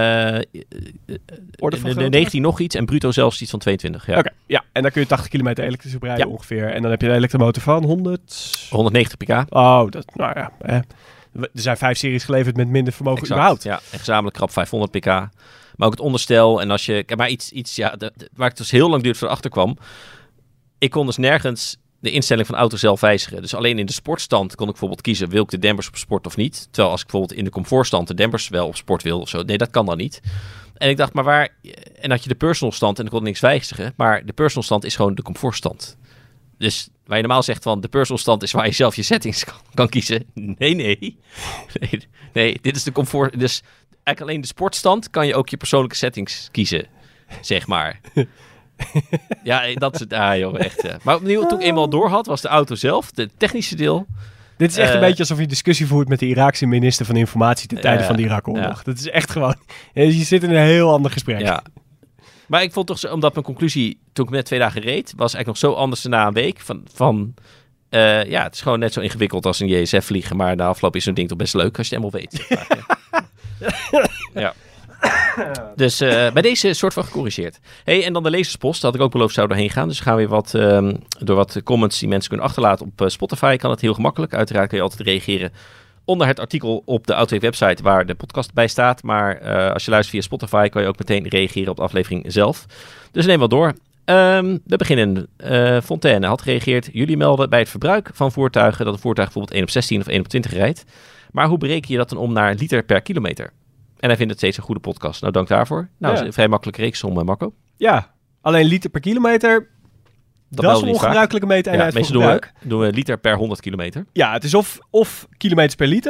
Orde van de, de grootte? negentien nog iets en bruto zelfs iets van tweeëntwintig. Ja. Oké, ja. En dan kun je tachtig kilometer elektrisch op rijden Ja. ongeveer. En dan heb je een elektromotor van honderd... honderdnegentig pk. Oh, dat, nou ja. Eh. Er zijn vijf series geleverd met minder vermogen Exact, überhaupt. ja. En gezamenlijk krap vijfhonderd pk. Maar ook het onderstel. En als je... Maar iets, iets ja, de, de, waar ik dus heel lang duurde voor achter kwam. Ik kon dus nergens de instelling van de auto zelf wijzigen. Dus alleen in de sportstand kon ik bijvoorbeeld kiezen, wil ik de dempers op sport of niet? Terwijl als ik bijvoorbeeld in de comfortstand de dempers wel op sport wil of zo. Nee, dat kan dan niet. En ik dacht, maar waar... En had je de personal stand en dan kon ik niks wijzigen. Maar de personal stand is gewoon de comfortstand. Dus waar je normaal zegt van de personal stand is waar je zelf je settings kan, kan kiezen. Nee, nee, nee. Nee, dit is de comfort. Dus eigenlijk alleen de sportstand kan je ook je persoonlijke settings kiezen, zeg maar. Ja, dat is het. Ah, joh, echt. Uh. Maar opnieuw, toen ik eenmaal door had, was de auto zelf, het technische deel. Dit is echt Uh, een beetje alsof je discussie voert met de Iraakse minister van Informatie ten tijde Ja, van de Irakoorlog. ja. Dat is echt gewoon... Je zit in een heel ander gesprek. Ja. Maar ik vond toch, zo, omdat mijn conclusie, toen ik net twee dagen reed, was eigenlijk nog zo anders dan na een week. Van, van uh, ja, het is gewoon net zo ingewikkeld als een J S F vliegen, maar na afloop is zo'n ding toch best leuk als je het helemaal weet. Zeg maar. Ja. Dus uh, bij deze soort van gecorrigeerd. Hey, en dan de lezerspost, daar had ik ook beloofd zou doorheen gaan. Dus gaan we weer wat, um, door wat comments die mensen kunnen achterlaten op uh, Spotify. Kan het heel gemakkelijk. Uiteraard kun je altijd reageren onder het artikel op de Autoweek website waar de podcast bij staat. Maar uh, als je luistert via Spotify kan je ook meteen reageren op de aflevering zelf. Dus neem wat door. Um, we beginnen. Uh, Fontaine had gereageerd. Jullie melden bij het verbruik van voertuigen dat een voertuig bijvoorbeeld één op zestien of één op twintig rijdt. Maar hoe bereken je dat dan om naar liter per kilometer? En hij vindt het steeds een goede podcast. Nou, dank daarvoor. Nou, Ja. is een vrij makkelijke reeksom, uh, Marco. Ja, alleen liter per kilometer, dat, melden is we een niet vaak. ongebruikelijke Ja, meeteenheid voor meestal doen gebruik. we, doen we liter per honderd kilometer. Ja, het is of, of kilometers per liter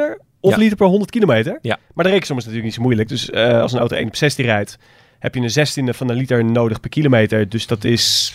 of Ja. liter per honderd kilometer. Ja. Maar de rekensom is natuurlijk niet zo moeilijk. Dus uh, als een auto één op zestien rijdt, heb je een zestiende van een liter nodig per kilometer. Dus dat is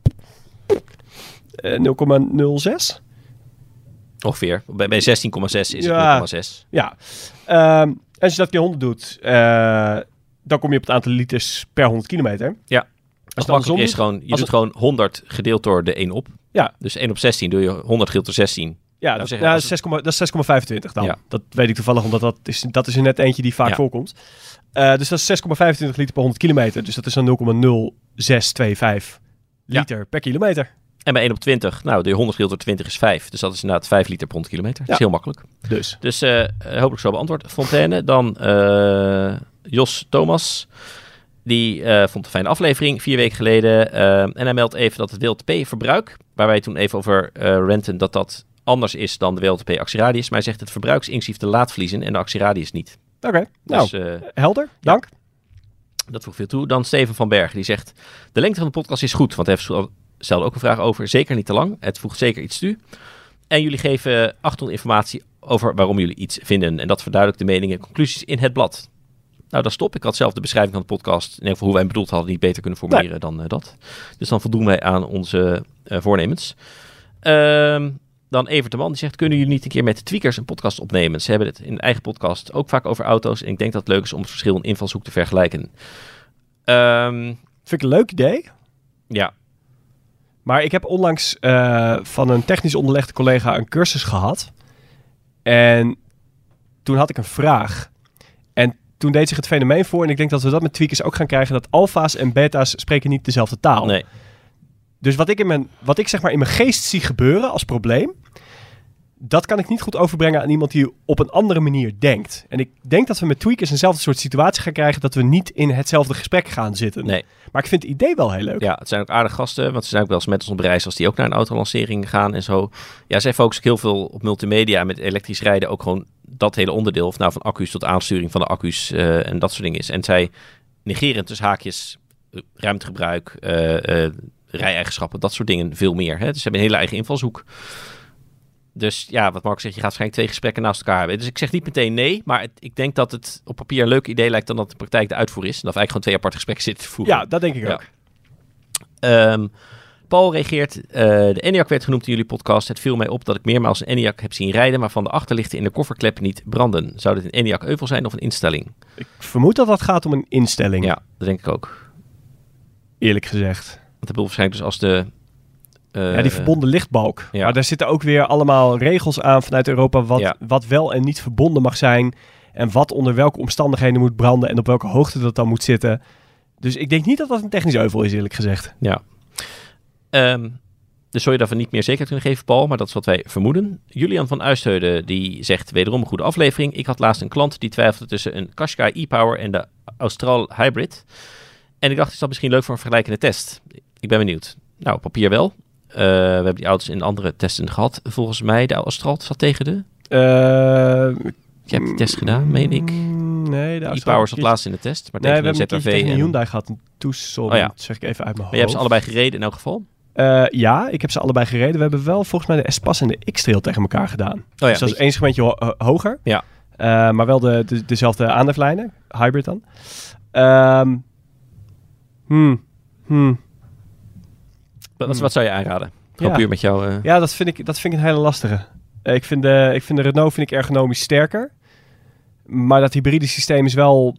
uh, nul komma nul zes. Ongeveer. Bij, bij zestien komma zes is het Ja. nul komma zes. Ja. Um, en als je dat keer honderd doet, uh, dan kom je op het aantal liters per honderd kilometer. Ja. Als Het je het makkelijk andersom is doet, gewoon, je als doet het- gewoon honderd gedeeld door de één op. Ja. Dus één op zestien doe je honderd gedeeld door zestien. Ja, Nou, dat, zeg, ja, als het- zes, dat is zes komma vijfentwintig dan. Ja. Dat weet ik toevallig, omdat dat is, dat is er net eentje die vaak Ja. voorkomt. Uh, dus dat is zes komma vijfentwintig liter per honderd kilometer. Dus dat is dan nul komma nul zes twee vijf Ja. liter per kilometer. En bij één op twintig, nou, de honderd gedeeld door twintig is vijf. Dus dat is inderdaad vijf liter per honderd kilometer. Dat Ja. is heel makkelijk. Dus. Dus uh, hopelijk zo beantwoord. Fontaine. Dan uh, Jos Thomas. Die uh, vond een fijne aflevering, vier weken geleden. Uh, en hij meldt even dat het W L T P-verbruik, waar wij toen even over uh, renten, dat dat anders is dan de W L T P-actieradius. Maar hij zegt het verbruiksinclusief de laadvliezen en de actieradius niet. Oké, okay. nou, Dus, uh, helder. Dank. dat voegt veel toe. Dan Steven van Bergen, die zegt, de lengte van de podcast is goed, want hij heeft stelde ook een vraag over. Zeker niet te lang. Het voegt zeker iets toe. En jullie geven achtergrondinformatie over waarom jullie iets vinden. En dat verduidelijkt de meningen en conclusies in het blad. Nou, dat stop. Ik had zelf de beschrijving van de podcast, in ieder geval hoe wij hem bedoeld hadden, niet beter kunnen formuleren nee. dan uh, dat. Dus dan voldoen wij aan onze uh, voornemens. Uh, dan Evert de Man, die zegt, kunnen jullie niet een keer met de Tweakers een podcast opnemen? Ze hebben het in een eigen podcast ook vaak over auto's. En ik denk dat het leuk is om het verschil in invalshoek te vergelijken. Um, Vind ik een leuk idee. Ja. Maar ik heb onlangs uh, van een technisch onderlegde collega een cursus gehad. En toen had ik een vraag. En toen deed zich het fenomeen voor. En ik denk dat we dat met Tweakers ook gaan krijgen. Dat alfa's en beta's spreken niet dezelfde taal. Nee. Dus wat ik, in mijn, wat ik zeg maar in mijn geest zie gebeuren als probleem, dat kan ik niet goed overbrengen aan iemand die op een andere manier denkt. En ik denk dat we met Tweakers eenzelfde soort situatie gaan krijgen, dat we niet in hetzelfde gesprek gaan zitten. Nee. Maar ik vind het idee wel heel leuk. Ja, het zijn ook aardige gasten, want ze zijn ook wel eens met ons op reis als die ook naar een autolancering gaan en zo. Ja, zij focussen ook heel veel op multimedia met elektrisch rijden, ook gewoon dat hele onderdeel, of nou van accu's tot aansturing van de accu's uh, en dat soort dingen is. En zij negeren tussen haakjes uh, ruimtegebruik, uh, uh, rij-eigenschappen, dat soort dingen veel meer. Hè? Dus ze hebben een hele eigen invalshoek. Dus ja, wat Mark zegt, je gaat waarschijnlijk twee gesprekken naast elkaar hebben. Dus ik zeg niet meteen nee, maar het, ik denk dat het op papier een leuk idee lijkt dan dat de praktijk de uitvoer is. En dat we eigenlijk gewoon twee aparte gesprekken zitten te voeren. Ja, dat denk ik ja. ook. Um, Paul reageert, uh, de Enyaq werd genoemd in jullie podcast. Het viel mij op dat ik meermaals een Enyaq heb zien rijden, maar van de achterlichten in de kofferklep niet branden. Zou dit een Enyaq euvel zijn of een instelling? Ik vermoed dat dat gaat om een instelling. Ja, dat denk ik ook. Eerlijk gezegd. Want dat bedoelt waarschijnlijk dus als de... Uh, ja, die verbonden lichtbalk. Ja. Maar daar zitten ook weer allemaal regels aan vanuit Europa wat, ja. wat wel en niet verbonden mag zijn. En wat onder welke omstandigheden moet branden en op welke hoogte dat dan moet zitten. Dus ik denk niet dat dat een technisch euvel is, eerlijk gezegd. Ja. Um, dus zou je daarvan niet meer zekerheid kunnen geven, Paul, maar dat is wat wij vermoeden. Julian van Uistheuden, die zegt wederom een goede aflevering. Ik had laatst een klant die twijfelde tussen een Qashqai e-Power en de Austral Hybrid. En ik dacht, is dat misschien leuk voor een vergelijkende test? Ik ben benieuwd. Nou, op papier wel. Uh, we hebben die auto's in andere testen gehad. Volgens mij, de Austral zat tegen de... Uh, Je hebt die test gedaan, meen ik. Nee, de e-Power zat laatst in de test, maar nee, tegen we een hebben Z R V tegen en een Hyundai gehad, een Tucson, oh, ja. dat zeg ik even uit mijn hoofd. Maar je hebt ze allebei gereden in elk geval? Uh, ja, ik heb ze allebei gereden. We hebben wel volgens mij de S-Pass en de X-Trail tegen elkaar gedaan. Oh, ja, dus dat is één segmentje ho- hoger. Ja. Uh, maar wel de, de, dezelfde aandrijflijnen, hybrid dan. Um, hmm, hmm. Wat, hmm. wat zou je aanraden? Gewoon ja. puur met jou... Uh... Ja, dat vind, ik, dat vind ik een hele lastige. Uh, ik, vind de, ik vind de Renault vind ik ergonomisch sterker. Maar dat hybride systeem is wel...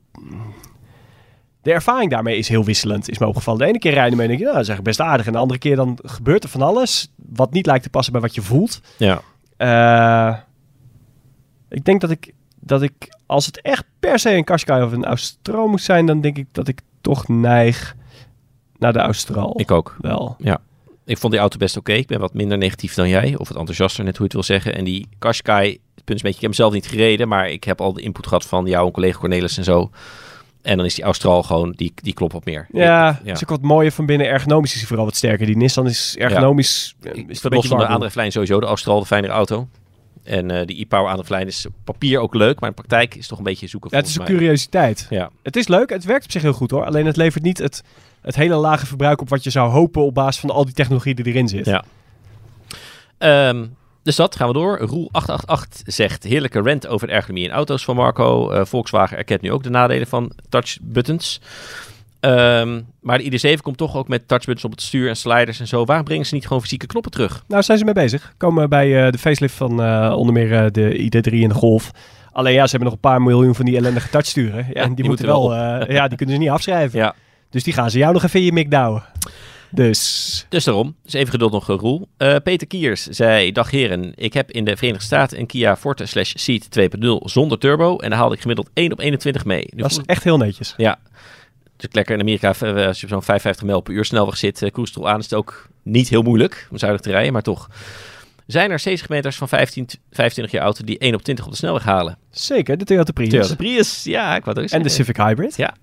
De ervaring daarmee is heel wisselend, is me opgevallen. De ene keer rijden mee en denk je, nou, dat is eigenlijk best aardig. En de andere keer dan gebeurt er van alles wat niet lijkt te passen bij wat je voelt. Ja. Uh, ik denk dat ik, dat ik, als het echt per se een Qashqai of een Austral moest zijn, dan denk ik dat ik toch neig naar de Austral. Ik ook. Wel. Ja. Ik vond die auto best oké. Okay. Ik ben wat minder negatief dan jij. Of wat enthousiaster, net hoe je het wil zeggen. En die Qashqai, het punt is een beetje, ik heb hem zelf niet gereden, maar ik heb al de input gehad van jou en collega Cornelis en zo. En dan is die Austral gewoon, die, die klopt wat meer. Ja, ja. Het is ook wat mooier van binnen. Ergonomisch is hij vooral wat sterker. Die Nissan is ergonomisch... Ja. Is het los van de aandrijflijn sowieso, de Austral, de fijnere auto. En uh, die e-Power aandrijflijn is op papier ook leuk, maar in de praktijk is het toch een beetje zoeken. Ja, het is een curiositeit. Ja. Het is leuk, het werkt op zich heel goed hoor. Alleen het levert niet het, het hele lage verbruik op wat je zou hopen op basis van al die technologie die erin zit. Ja. Um, dus dat, gaan we door. Roel acht acht acht zegt, heerlijke rant over de ergonomie in auto's van Marco. Uh, Volkswagen erkent nu ook de nadelen van touchbuttons. Um, maar de I D zeven komt toch ook met touchbuttons op het stuur en sliders en zo. Waarom brengen ze niet gewoon fysieke knoppen terug? Nou, zijn ze mee bezig. Komen bij uh, de facelift van uh, onder meer uh, de I D drie en de Golf. Alleen ja, ze hebben nog een paar miljoen van die ellendige touchsturen. Ja, ja, en die, die moeten wel, wel uh, ja, die kunnen ze niet afschrijven. Ja. Dus die gaan ze jou nog even in je mik douwen. Dus. Dus daarom. Dus even geduld nog, Roel. Uh, Peter Kiers zei, dag heren, ik heb in de Verenigde Staten een Kia Forte slash Ceed twee punt nul zonder turbo. En daar haalde ik gemiddeld één op eenentwintig mee. Nu dat is echt heel netjes. Ja. Dus lekker in Amerika, als je op zo'n vijfenvijftig mijl per uur snelweg zit, uh, cruise erop aan, is het ook niet heel moeilijk om zuinig te rijden, maar toch. Zijn er C-segmenters van vijftien, vijfentwintig jaar oud die één op twintig op de snelweg halen? Zeker, de Toyota Prius. Toyota Prius, ja. Ik wou ook en de Civic Hybrid. Ja.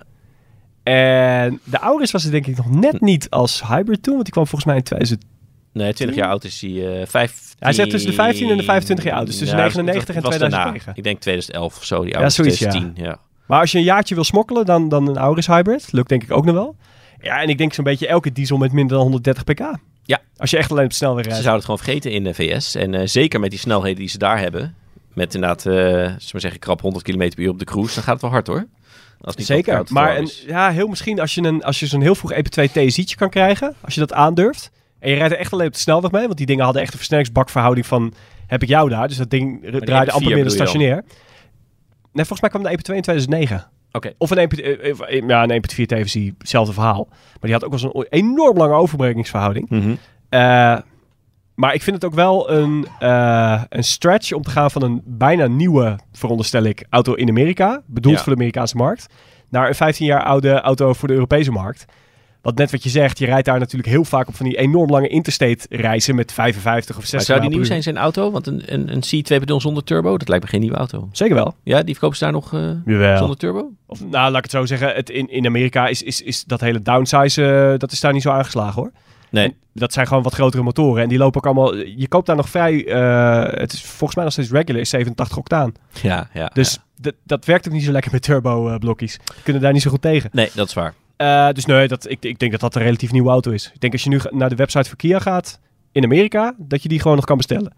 En de Auris was het denk ik nog net niet als hybrid toen, want die kwam volgens mij in tweeduizend. Nee, twintig jaar oud is hij uh, vijftien. Hij zegt tussen de vijftien en de vijfentwintig jaar oud, dus tussen ja, negenennegentig en tweeduizend negen. Ik denk tweeduizend elf of zo, die Auris. Ja, zoiets, tweeduizend tien, ja. ja. Maar als je een jaartje wil smokkelen, dan, dan een Auris Hybrid. Lukt denk ik ook nog wel. Ja, en ik denk zo'n beetje elke diesel met minder dan honderddertig pk. Ja. Als je echt alleen op de snelweg rijdt. Ze zouden het gewoon vergeten in de V S. En uh, zeker met die snelheden die ze daar hebben. Met inderdaad, uh, zullen we zeggen, krap honderd kilometer per uur op de cruise. Dan gaat het wel hard hoor. Als niet zeker. Maar een, ja, heel misschien als je, een, als je zo'n heel vroeg E P twee T S I'tje kan krijgen. Als je dat aandurft. En je rijdt er echt alleen op de snelweg mee. Want die dingen hadden echt een versnellingsbakverhouding van, heb ik jou daar. Dus dat ding maar draaide amper meer dan stationair. Nee, volgens mij kwam de E P twee in tweeduizend negen. Okay. Of een E P, uh, ja, een E P vier T V C, hetzelfde verhaal. Maar die had ook wel zo'n enorm lange overbrekingsverhouding. Mm-hmm. Uh, maar ik vind het ook wel een, uh, een stretch om te gaan van een bijna nieuwe, veronderstel ik, auto in Amerika. Bedoeld ja. voor de Amerikaanse markt. Naar een vijftien jaar oude auto voor de Europese markt. Want net wat je zegt, je rijdt daar natuurlijk heel vaak op van die enorm lange interstate reizen met vijfenvijftig of zestig. Maar zou die nieuw zijn, zijn auto? Want een, een, een Ceed twee punt nul zonder turbo, dat lijkt me geen nieuwe auto. Zeker wel. Ja, die verkopen ze daar nog uh, zonder turbo? Of, nou, laat ik het zo zeggen. Het in, in Amerika is, is, is dat hele downsize, uh, dat is daar niet zo aangeslagen hoor. Nee. En dat zijn gewoon wat grotere motoren. En die lopen ook allemaal... Je koopt daar nog vrij... Uh, het is volgens mij nog steeds regular, is zevenentachtig octaan. Ja, ja. Dus ja. D- dat werkt ook niet zo lekker met turbo uh, blokjes. Die kunnen daar niet zo goed tegen. Nee, dat is waar. Uh, dus nee, dat, ik, ik denk dat dat een relatief nieuwe auto is. Ik denk als je nu naar de website van Kia gaat in Amerika, dat je die gewoon nog kan bestellen.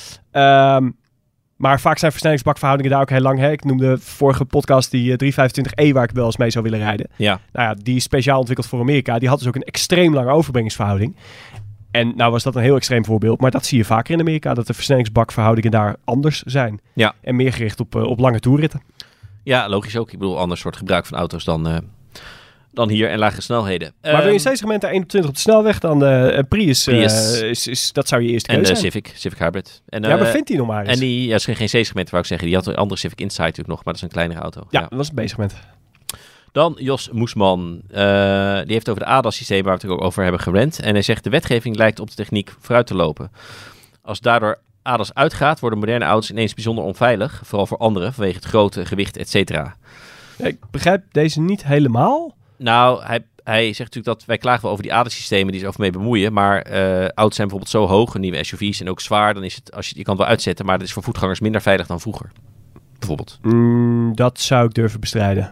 Um, maar vaak zijn versnellingsbakverhoudingen daar ook heel lang. Hè? Ik noemde vorige podcast die uh, driehonderdvijfentwintig e waar ik wel eens mee zou willen rijden. Ja. Nou ja, die is speciaal ontwikkeld voor Amerika. Die had dus ook een extreem lange overbrengingsverhouding. En nou was dat een heel extreem voorbeeld. Maar dat zie je vaker in Amerika, dat de versnellingsbakverhoudingen daar anders zijn. Ja. En meer gericht op, uh, op lange toerritten. Ja, logisch ook. Ik bedoel, ander soort gebruik van auto's dan... Uh... dan hier en lagere snelheden. Maar um, wil je een C-segment één op twintig op de snelweg, dan de uh, Prius, Prius. Uh, is, is, dat zou je eerste keuze zijn. En de Civic, Civic Hybrid. En, uh, ja, maar vindt hij nog maar eens. En die, ja, is geen C-segment, wou ik zeggen. Die had een andere Civic Insight natuurlijk nog, maar dat is een kleinere auto. Ja, ja. dat was een B-segment. Dan Jos Moesman. Uh, die heeft over de A D A S-systeem, waar we het ook over hebben gerend. En hij zegt, de wetgeving lijkt op de techniek vooruit te lopen. Als daardoor A D A S uitgaat, worden moderne auto's ineens bijzonder onveilig. Vooral voor anderen, vanwege het grote gewicht, et cetera. Ja, ik begrijp deze niet helemaal. Nou, hij... Hij zegt natuurlijk dat wij klagen wel over die A D A S-systemen die zich over mee bemoeien. Maar uh, auto's zijn bijvoorbeeld zo hoog, nieuwe S U V's en ook zwaar. Dan is het, als je, je kan het wel uitzetten, maar dat is voor voetgangers minder veilig dan vroeger. Bijvoorbeeld. Mm, dat zou ik durven bestrijden.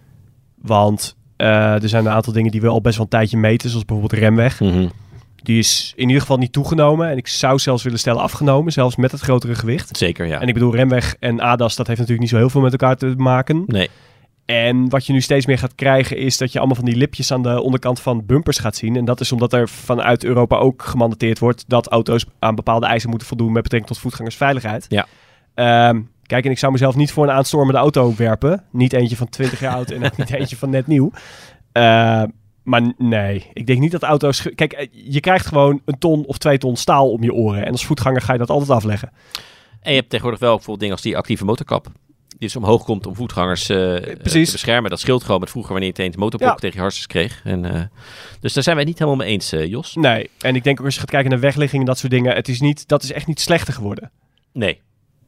Want uh, er zijn een aantal dingen die we al best wel een tijdje meten. Zoals bijvoorbeeld remweg. Mm-hmm. Die is in ieder geval niet toegenomen. En ik zou zelfs willen stellen afgenomen. Zelfs met het grotere gewicht. Zeker, ja. En ik bedoel, remweg en A D A S, dat heeft natuurlijk niet zo heel veel met elkaar te maken. Nee. En wat je nu steeds meer gaat krijgen is dat je allemaal van die lipjes aan de onderkant van bumpers gaat zien. En dat is omdat er vanuit Europa ook gemandateerd wordt dat auto's aan bepaalde eisen moeten voldoen met betrekking tot voetgangersveiligheid. Ja. Um, kijk, en ik zou mezelf niet voor een aanstormende auto werpen. Niet eentje van twintig jaar oud en ook niet eentje van net nieuw. Uh, maar nee, ik denk niet dat auto's... Kijk, je krijgt gewoon een ton of twee ton staal om je oren. En als voetganger ga je dat altijd afleggen. En je hebt tegenwoordig wel bijvoorbeeld dingen als die actieve motorkap. Die dus omhoog komt om voetgangers uh, te beschermen. Dat scheelt gewoon met vroeger wanneer je het motorblok ja. tegen je hartjes kreeg. En, uh, dus daar zijn wij niet helemaal mee eens, uh, Jos. Nee, en ik denk ook als je gaat kijken naar wegligging en dat soort dingen. Het is niet, dat is echt niet slechter geworden. Nee.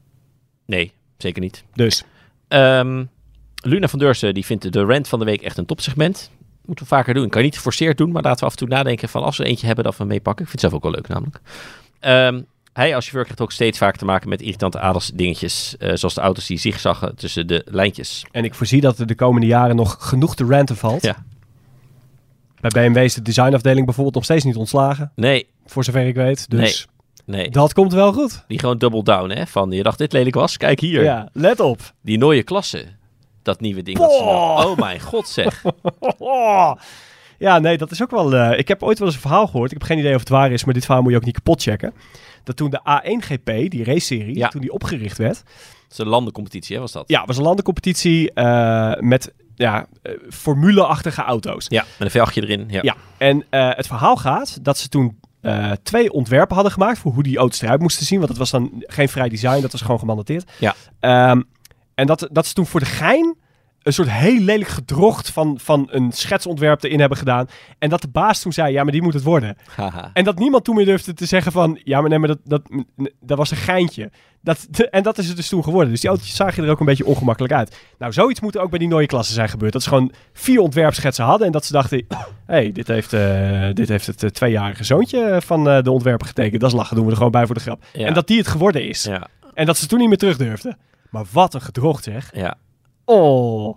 Nee, zeker niet. Dus. Um, Luna van Deursen die vindt de rant van de week echt een topsegment. Moeten we vaker doen. Kan je niet geforceerd doen, maar laten we af en toe nadenken van als we eentje hebben dat we meepakken. Ik vind het zelf ook wel leuk namelijk. Um, Hij als chauffeur krijgt ook steeds vaker te maken met irritante A D A S dingetjes. Uh, zoals de auto's die zigzaggen tussen de lijntjes. En ik voorzie dat er de komende jaren nog genoeg te ranten valt. Ja. Bij B M W is de designafdeling bijvoorbeeld nog steeds niet ontslagen. Nee. Voor zover ik weet. Dus Nee, Dat komt wel goed. die gewoon double down, hè. Van, je dacht dit lelijk was? Kijk hier. Ja, let op. Die nieuwe klasse. Dat nieuwe ding. Dat ze nou- oh mijn god, zeg. Oh. Ja, nee, dat is ook wel... Uh, ik heb ooit wel eens een verhaal gehoord. Ik heb geen idee of het waar is, maar dit verhaal moet je ook niet kapot checken. Dat toen de A één G P, die race-serie, Ja. toen die opgericht werd... Het is een landencompetitie, hè, was dat? Ja, was een landencompetitie uh, met ja, uh, formule-achtige auto's. Ja, met een V achtje erin. Ja. Ja, en uh, het verhaal gaat dat ze toen uh, twee ontwerpen hadden gemaakt voor hoe die auto's eruit moesten zien. Want het was dan geen vrij design, dat was gewoon gemandateerd. Ja. Um, en dat, dat ze toen voor de gein een soort heel lelijk gedrocht van, van een schetsontwerp erin hebben gedaan. En dat de baas toen zei, ja, maar die moet het worden. Haha. En dat niemand toen meer durfde te zeggen van, ja, maar nee, maar dat, dat, dat was een geintje. Dat, en dat is het dus toen geworden. Dus die autootjes zagen er ook een beetje ongemakkelijk uit. Nou, zoiets moet er ook bij die nieuwe klassen zijn gebeurd. Dat ze gewoon vier ontwerpschetsen hadden en dat ze dachten, hé, hey, dit, heeft, uh, dit heeft het uh, tweejarige zoontje van uh, de ontwerper getekend. Dat is lachen, doen we er gewoon bij voor de grap. Ja. En dat die het geworden is. Ja. En dat ze toen niet meer terug durfden. Maar wat een gedrocht, zeg. Ja. Oh.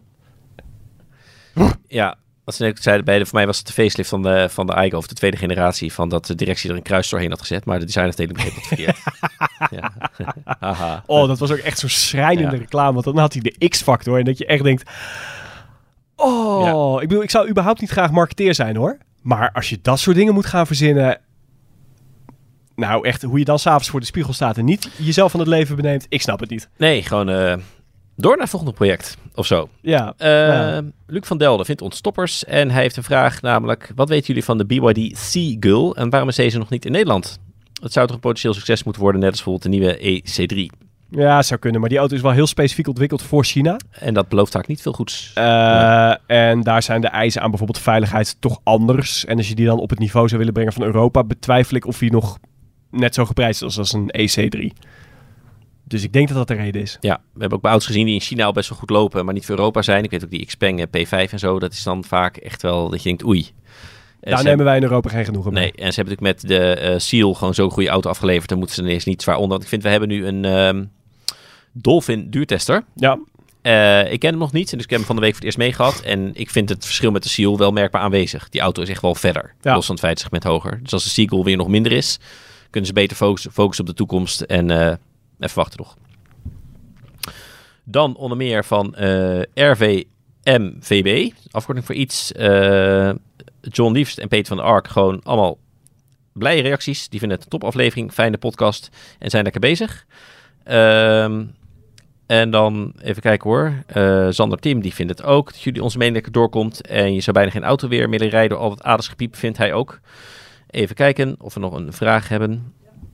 Ja. Wat ze net zeiden, bij de, voor mij was het de facelift van de, van de Aygo, of de tweede generatie, van dat de directie er een kruis doorheen had gezet, maar de designer heeft het helemaal verkeerd. Ja. Haha. Oh, dat was ook echt zo'n schrijnende Ja. reclame. Want dan had hij de X-factor. En dat je echt denkt... Oh, ik bedoel, ik zou überhaupt niet graag marketeer zijn, hoor. Maar als je dat soort dingen moet gaan verzinnen... Nou, echt, hoe je dan s'avonds voor de spiegel staat en niet jezelf van het leven beneemt, ik snap het niet. Nee, gewoon uh, door naar het volgende project, of zo. Ja. Uh, ja. Luc van Delden vindt ons toppers en hij heeft een vraag, namelijk, wat weten jullie van de B Y D Seagull en waarom is deze nog niet in Nederland? Het zou toch een potentieel succes moeten worden, net als bijvoorbeeld de nieuwe E C drie. Ja, zou kunnen, maar die auto is wel heel specifiek ontwikkeld voor China. En dat belooft vaak niet veel goeds. Uh, ja. En daar zijn de eisen aan bijvoorbeeld veiligheid toch anders. En als je die dan op het niveau zou willen brengen van Europa, betwijfel ik of die nog net zo geprijsd is als een E C drie. Dus ik denk dat dat de reden is. Ja, we hebben ook bij auto's gezien die in China al best wel goed lopen, maar niet voor Europa zijn. Ik weet ook die Xpeng P vijf en zo, dat is dan vaak echt wel dat je denkt, oei. Daar nemen hebben, wij in Europa geen genoegen mee. Nee, en ze hebben natuurlijk met de uh, Seal gewoon zo'n goede auto afgeleverd. Dan moeten ze ineens niet zwaar onder. Want ik vind, we hebben nu een um, Dolphin duurtester. Ja. Uh, ik ken hem nog niet, dus ik heb hem van de week voor het eerst meegehad. En ik vind het verschil met de Seal wel merkbaar aanwezig. Die auto is echt wel verder, ja. los van het vijftig segment hoger. Dus als de Seagull weer nog minder is, kunnen ze beter focussen, focussen op de toekomst en uh, even wachten nog. Dan onder meer van uh, R V M V B, afkorting voor iets. Uh, John Liefst en Peter van der Ark, gewoon allemaal blije reacties. Die vinden het een topaflevering, fijne podcast en zijn lekker bezig. Um, en dan even kijken hoor. Uh, Zander Tim, die vindt het ook. Dat jullie onze mening lekker doorkomt. En je zou bijna geen auto weer meer rijden. Al het adersgepiep vindt hij ook. Even kijken of we nog een vraag hebben.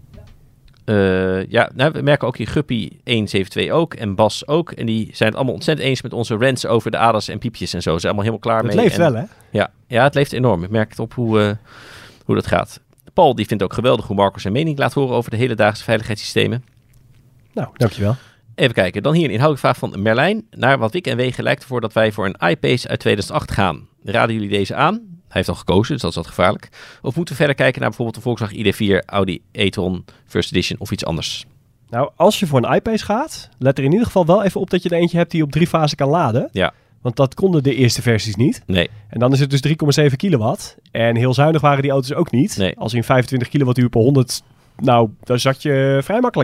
Uh, ja, nou, we merken ook hier Guppy honderdzevenentwintig ook. En Bas ook. En die zijn het allemaal ontzettend eens met onze rants over de aders en piepjes en zo. Ze zijn allemaal helemaal klaar het mee. Het leeft en, wel, hè? Ja, ja, het leeft enorm. Ik merk het op hoe, uh, hoe dat gaat. Paul, die vindt ook geweldig hoe Marco zijn mening laat horen over de hedendaagse veiligheidssystemen. Nou, dankjewel. Even kijken, dan hier een inhoudelijke vraag van Merlijn. Naar wat Wik en Wegen lijkt ervoor dat wij voor een iPace uit tweeduizend acht gaan. Raden jullie deze aan? Hij heeft al gekozen, dus dat is wat gevaarlijk. Of moeten we verder kijken naar bijvoorbeeld de Volkswagen I D vier, Audi e-tron, First Edition of iets anders? Nou, als je voor een iPace gaat, let er in ieder geval wel even op dat je er eentje hebt die op drie fasen kan laden. Ja. Want dat konden de eerste versies niet. Nee. En dan is het dus drie komma zeven kilowatt. En heel zuinig waren die auto's ook niet. Nee. Als in vijfentwintig kilowattuur per honderd, nou, daar zat je vrij makkelijk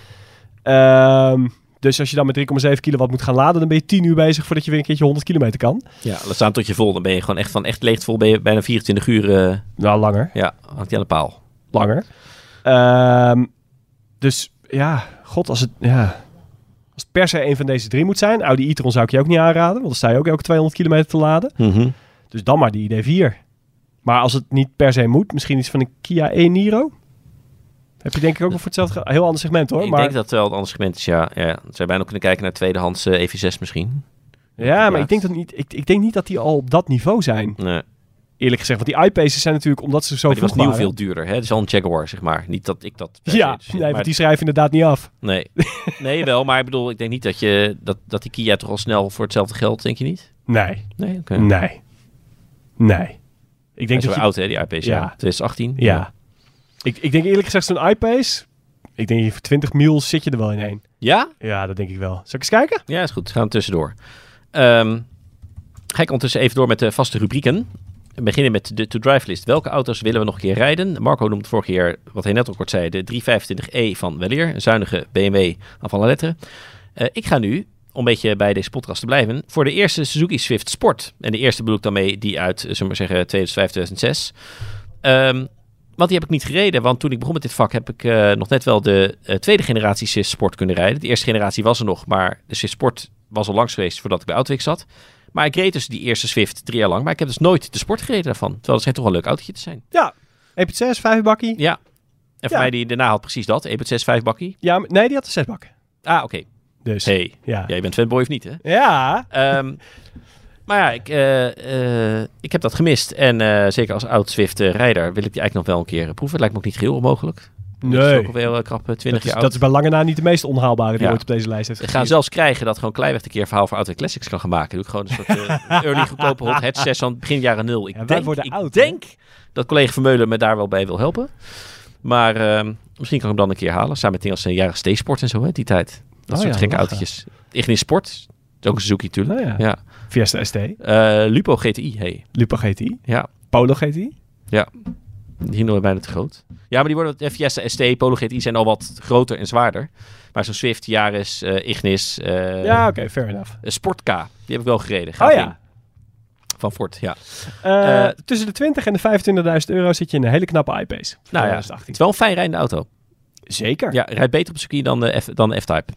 aan. Um, dus als je dan met drie komma zeven kilowatt moet gaan laden, dan ben je tien uur bezig voordat je weer een keertje honderd kilometer kan. Ja, laat staan tot je vol. Dan ben je gewoon echt van echt leeg vol, ben je bijna vierentwintig uur. Uh, nou, langer. Ja, hangt hij aan de paal. Langer. Um, dus ja, god, als het, ja, als het per se een van deze drie moet zijn, Audi e-tron zou ik je ook niet aanraden, want dan sta je ook elke tweehonderd kilometer te laden. Mm-hmm. Dus dan maar die I D vier. Maar als het niet per se moet, misschien iets van een Kia e-Niro. Heb je denk ik ook wel voor hetzelfde, heel ander segment hoor. Ik maar... denk dat het wel een ander segment is, ja. ja. Zou je bijna kunnen kijken naar tweedehands uh, E V zes misschien. Ja, maar ik denk, dat niet, ik, ik denk niet dat die al op dat niveau zijn. Nee. Eerlijk gezegd, want die iPaces zijn natuurlijk, omdat ze zo maar die vroeg was nieuw waren. veel duurder, hè? Het is al een Jaguar, zeg maar. Niet dat ik dat... Ja, dus, nee, maar... want die schrijven inderdaad niet af. Nee. nee, wel, maar ik bedoel, ik denk niet dat je dat, dat die Kia toch al snel voor hetzelfde geld, denk je niet? Nee. Nee, oké. Okay. Nee. Nee. Ik denk dat je... oud, hè, die iPace, ja. ja. twintig achttien. Ja. ja. Ik, ik denk eerlijk gezegd, zo'n iPace, ik denk voor twintig mil zit je er wel in één. Ja? Ja, dat denk ik wel. Zal ik eens kijken? Ja, is goed. Gaan we tussendoor. Um, ga ik ondertussen even door met de vaste rubrieken. we beginnen met de to-drive list. Welke auto's willen we nog een keer rijden? Marco noemde vorige keer, wat hij net al kort zei, de driehonderdvijfentwintig e van Weleer. Een zuinige B M W van La Lettre. Uh, ik ga nu, om een beetje bij deze podcast te blijven, voor de eerste Suzuki Swift Sport. En de eerste bedoel ik dan mee die uit, zullen we maar zeggen, tweeduizend vijf, tweeduizend zes. Um, want die heb ik niet gereden, want toen ik begon met dit vak heb ik uh, nog net wel de uh, tweede generatie Swift Sport kunnen rijden. De eerste generatie was er nog, maar de Swift Sport was al langs geweest voordat ik bij Autoweek zat. Maar ik reed dus die eerste Swift drie jaar lang, maar ik heb dus nooit de Sport gereden daarvan. Terwijl het schijnt toch wel een leuk autootje te zijn. Ja, E P zes, vijf bakkie. Ja, en voor ja. mij die daarna had precies dat, E P zes, vijf bakkie. Ja, nee, die had een zes bak. Ah, oké. Okay. Dus, hey, ja. ja, jij bent fanboy of niet, hè? Ja. Um, maar ja, ik, uh, uh, ik heb dat gemist. En uh, zeker als oud-Swift-rijder wil ik die eigenlijk nog wel een keer proeven. Het lijkt me ook niet geheel onmogelijk. Nee. Dat is ook alweer uh, krap twintig dat is, jaar oud. Dat is bij lange na niet de meest onhaalbare die ja. ooit op deze lijst heeft We gaan zelfs krijgen dat gewoon Kleiweg een keer een verhaal voor Autoweek Classics kan gaan maken. Doe ik gewoon een soort uh, early goedkope hot hatch zes van begin jaren nul. Ik ja, denk, worden ik oud, denk dat collega Vermeulen me daar wel bij wil helpen. Maar uh, misschien kan ik hem dan een keer halen. Samen met dingen als een jaren Stay-sport en zo, hè, die tijd. Dat oh, soort ja, gekke lachen. autootjes. Ignis Sport. Dat is ook een Suzuki natuurlijk. Oh, ja. ja. Fiesta S T. Uh, Lupo G T I, hey. Lupo G T I. Ja. Polo G T I. Ja. Die noemen we bijna te groot. Ja, maar die worden, uh, Fiesta S T, Polo G T I zijn al wat groter en zwaarder. Maar zo'n Swift, Yaris, uh, Ignis. Uh, ja, oké, okay, fair enough. Uh, Sport K, die heb ik wel gereden. Gaaf oh ja. Van Ford, ja. Uh, uh, tussen de twintig en de vijfentwintigduizend euro zit je in een hele knappe I-Pace. Nou ja, het is wel een fijn rijdende auto. Zeker. Ja, rijdt beter op circuit dan de, F, dan de F-Type.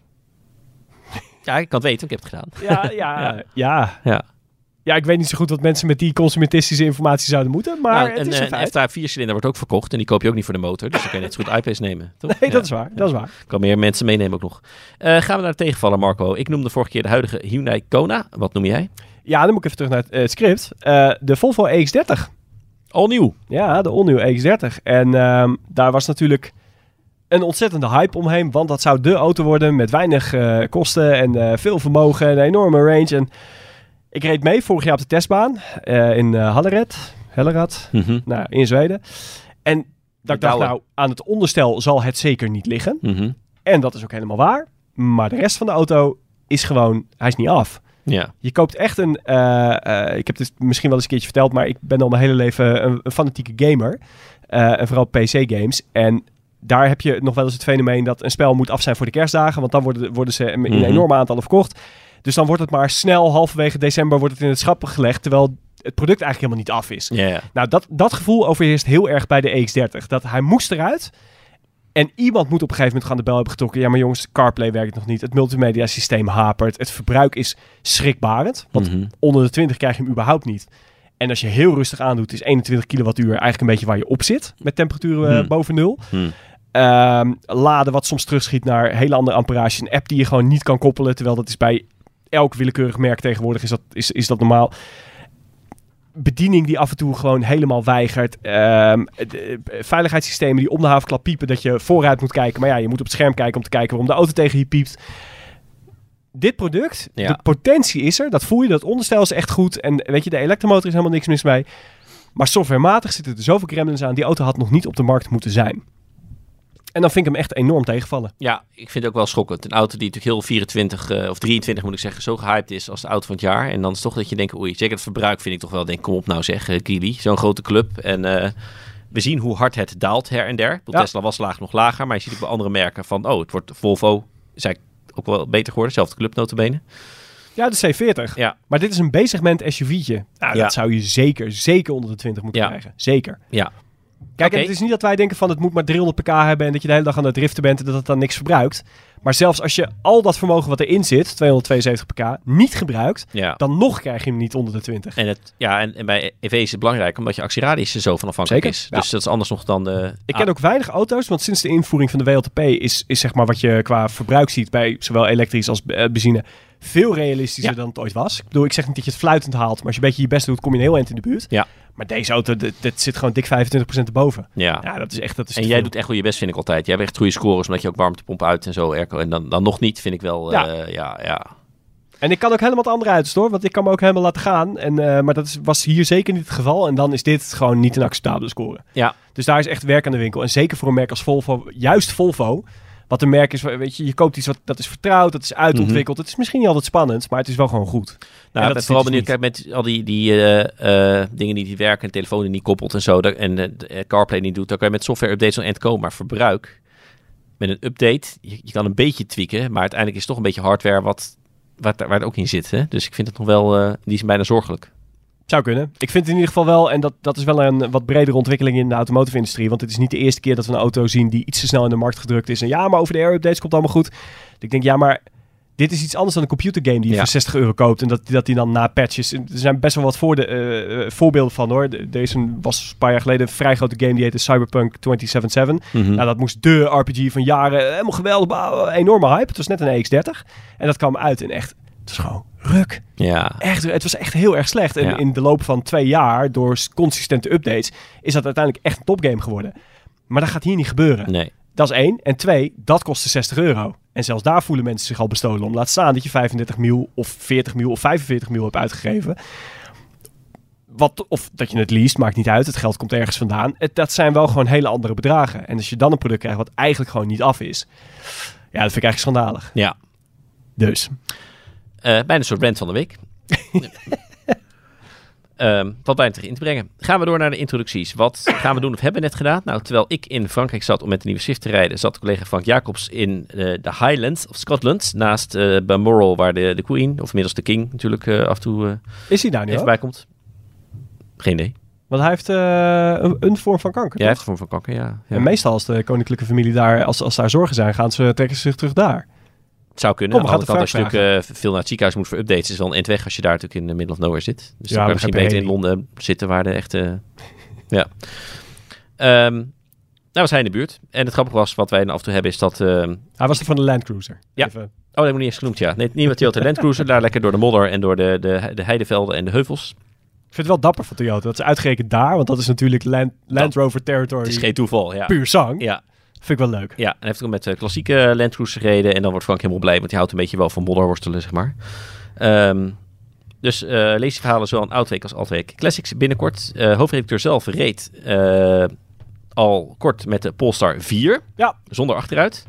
Ja, ik kan het weten, ik heb het gedaan. Ja, ja, ja. ja. ja. Ja, ik weet niet zo goed wat mensen met die consumentistische informatie zouden moeten, maar nou, het een, is een een feit. F-Type viercilinder wordt ook verkocht en die koop je ook niet voor de motor. Dus dan kan je net zo goed I-Pace nemen. Toch? Nee, ja. dat is waar. Dat is waar. Ik kan meer mensen meenemen ook nog. Uh, gaan we naar de tegenvaller, Marco. Ik noemde vorige keer de huidige Hyundai Kona. Wat noem jij? Ja, dan moet ik even terug naar het, uh, het script. Uh, de Volvo E X dertig. Al nieuw. Ja, de all-new E X dertig. En um, daar was natuurlijk een ontzettende hype omheen, want dat zou de auto worden met weinig uh, kosten en uh, veel vermogen en een enorme range. En ik reed mee vorig jaar op de testbaan uh, in uh, Hallered, Hellerad, Mm-hmm. nou, in Zweden. En dat ik dacht, Douwe. nou, aan het onderstel zal het zeker niet liggen. Mm-hmm. En dat is ook helemaal waar. Maar de rest van de auto is gewoon, hij is niet af. Ja. Je koopt echt een, uh, uh, ik heb het misschien wel eens een keertje verteld, maar ik ben al mijn hele leven een, een fanatieke gamer. Uh, en vooral P C-games. En daar heb je nog wel eens het fenomeen dat een spel moet af zijn voor de kerstdagen, want dan worden, worden ze in Mm-hmm. enorme aantallen verkocht. Dus dan wordt het maar snel, halverwege december wordt het in het schap gelegd, terwijl het product eigenlijk helemaal niet af is. Ja, ja. Nou, dat, dat gevoel overheerst heel erg bij de E X dertig. Dat hij moest eruit. En iemand moet op een gegeven moment gaan de bel hebben getrokken. Ja, maar jongens, CarPlay werkt nog niet. Het multimedia systeem hapert. Het verbruik is schrikbarend. Want Mm-hmm. onder de twintig krijg je hem überhaupt niet. En als je heel rustig aandoet, is eenentwintig kilowattuur eigenlijk een beetje waar je op zit. Met temperaturen uh, Hmm. boven nul. Hmm. Um, laden wat soms terugschiet naar hele andere amperage. Een app die je gewoon niet kan koppelen. Terwijl dat is bij elk willekeurig merk tegenwoordig is dat, is, is dat normaal. Bediening die af en toe gewoon helemaal weigert. Um, de, veiligheidssystemen die om de havenklap piepen dat je vooruit moet kijken. Maar ja, je moet op het scherm kijken om te kijken waarom de auto tegen je piept. Dit product, Ja. de potentie is er. Dat voel je, dat onderstel is echt goed. En weet je, de elektromotor is helemaal niks mis mee. Maar softwarematig zitten er zoveel gremlins aan. Die auto had nog niet op de markt moeten zijn. En dan vind ik hem echt enorm tegenvallen. Ja, ik vind het ook wel schokkend. Een auto die natuurlijk heel vierentwintig uh, of drieëntwintig moet ik zeggen, zo gehyped is als de auto van het jaar. En dan is toch dat je denkt, oei, zeker het verbruik vind ik toch wel, denk kom op nou zeg, uh, Geely, zo'n grote club. En uh, we zien hoe hard het daalt her en der. Ja. Tesla was laag nog lager, maar je ziet ook bij andere merken van, oh, het wordt Volvo, is eigenlijk ook wel beter geworden, zelfde club notabene. Ja, de C veertig. Ja. Maar dit is een B-segment S U V'tje. Nou, Ja. dat zou je zeker, zeker onder de twintig moeten Ja. krijgen. Zeker. Ja. Kijk, Oké. en het is niet dat wij denken van het moet maar driehonderd pk hebben en dat je de hele dag aan het driften bent en dat het dan niks verbruikt. Maar zelfs als je al dat vermogen wat erin zit, tweehonderdtweeënzeventig pk, niet gebruikt, Ja. dan nog krijg je hem niet onder de twintig. En, het, ja, en, en bij E V's is het belangrijk, omdat je actieradius er zo van afhankelijk Zeker, is. ja. Dus dat is anders nog dan de... Ik ken ook weinig auto's, want sinds de invoering van de W L T P is, is zeg maar wat je qua verbruik ziet bij zowel elektrisch als uh, benzine veel realistischer Ja. dan het ooit was. Ik bedoel, ik zeg niet dat je het fluitend haalt, maar als je een beetje je best doet, kom je een heel eind in de buurt. Ja. Maar deze auto, dit, dit zit gewoon dik vijfentwintig procent erboven. Ja. Ja, dat is echt... Dat is En te jij veel. doet echt wel je best, vind ik altijd. Jij hebt echt goede scores, omdat je ook warmtepomp uit en zo, airco. En dan, dan nog niet, vind ik wel, Ja. ja, ja, ja. En ik kan ook helemaal het andere uit, hoor. Want ik kan me ook helemaal laten gaan. En, uh, maar dat is, was hier zeker niet het geval. En dan is dit gewoon niet een acceptabele score. Ja. Dus daar is echt werk aan de winkel. En zeker voor een merk als Volvo. Juist Volvo. Wat een merk is, weet je, je koopt iets wat dat is vertrouwd, dat is uitontwikkeld. Mm-hmm. Het is misschien niet altijd spannend, maar het is wel gewoon goed. Nou, ik ben vooral benieuwd, kijk, met al die, die uh, uh, dingen die niet werken, en telefoon die niet koppelt en zo, dat, en uh, CarPlay niet doet, dan kan je met software-updates aan eind komen. Maar verbruik, met een update, je, je kan een beetje tweaken, maar uiteindelijk is het toch een beetje hardware wat, wat, waar het ook in zit. Hè? Dus ik vind het nog wel, uh, die is bijna zorgelijk. Zou kunnen. Ik vind het in ieder geval wel, en dat, dat is wel een wat bredere ontwikkeling in de automotive-industrie, want het is niet de eerste keer dat we een auto zien die iets te snel in de markt gedrukt is. En ja, maar over de air-updates komt allemaal goed. Ik denk, ja, maar dit is iets anders dan een computergame die je ja. voor zestig euro koopt en dat, dat die dan na patches... Er zijn best wel wat voor de, uh, voorbeelden van, hoor. Deze was een paar jaar geleden een vrij grote game die heette Cyberpunk tweeëntwintig zevenenzeventig. Mm-hmm. Nou, dat moest de R P G van jaren, helemaal geweldig, enorme hype. Het was net een E X dertig. En dat kwam uit en echt, het is gewoon ruk. Ja. Echt, het was echt heel erg slecht. En ja. in de loop van twee jaar, door consistente updates, is dat uiteindelijk echt een topgame geworden. Maar dat gaat hier niet gebeuren. Nee. Dat is één. En twee, dat kostte zestig euro. En zelfs daar voelen mensen zich al bestolen om. Laat staan dat je vijfendertig mil of veertig mil of vijfenveertig mil hebt uitgegeven. Wat, of dat je het leest, maakt niet uit. Het geld komt ergens vandaan. Het, dat zijn wel gewoon hele andere bedragen. En als je dan een product krijgt wat eigenlijk gewoon niet af is. Ja, dat vind ik eigenlijk schandalig. Ja. Dus. Uh, bijna een soort rant van de week. Um, wat bijna terug in te brengen. Gaan we door naar de introducties. Wat gaan we doen of hebben we net gedaan? Nou, terwijl ik in Frankrijk zat om met de nieuwe Swift te rijden, zat collega Frank Jacobs in uh, de Highlands of Scotland. Naast uh, Balmoral, waar de, de Queen, of inmiddels de King natuurlijk uh, af en toe uh, is hij daar nu even bij komt. Geen idee. Want hij heeft uh, een, een vorm van kanker, Ja, hij toch? heeft een vorm van kanker, ja. ja. En meestal als de koninklijke familie daar, als, als daar zorgen zijn, gaan ze, trekken ze zich terug daar. Het zou kunnen. Kom, Aan de andere kant, als je natuurlijk uh, veel naar het ziekenhuis moet voor updates, is het wel een eind weg als je daar natuurlijk in de middle of nowhere zit. Dus ja, dan kan je misschien beter in Londen zitten waar de echte... ja. Um, nou, we zijn in de buurt. En het grappige was, wat wij af en toe hebben, is dat... Uh, Hij was er van de Land Cruiser. Ja. Even. Oh, dat heb ik niet eens genoemd, ja. Nee, niet met Toyota Land Cruiser. Daar lekker door de modder en door de, de, de heidevelden en de heuvels. Ik vind het wel dapper van Toyota. Dat is uitgerekend daar, want dat is natuurlijk Land, Land Rover territory. Het is geen toeval, ja. Puur zang. Ja. Vind ik wel leuk. Ja, en hij heeft ook met uh, klassieke Land Cruiser gereden. En dan wordt Frank helemaal blij, want hij houdt een beetje wel van modderworstelen, zeg maar. Um, dus uh, lees die verhalen zowel in Oudweek als Altweek Classics binnenkort. Uh, hoofdredacteur zelf reed uh, al kort met de Polestar vier. Ja. Zonder achteruit.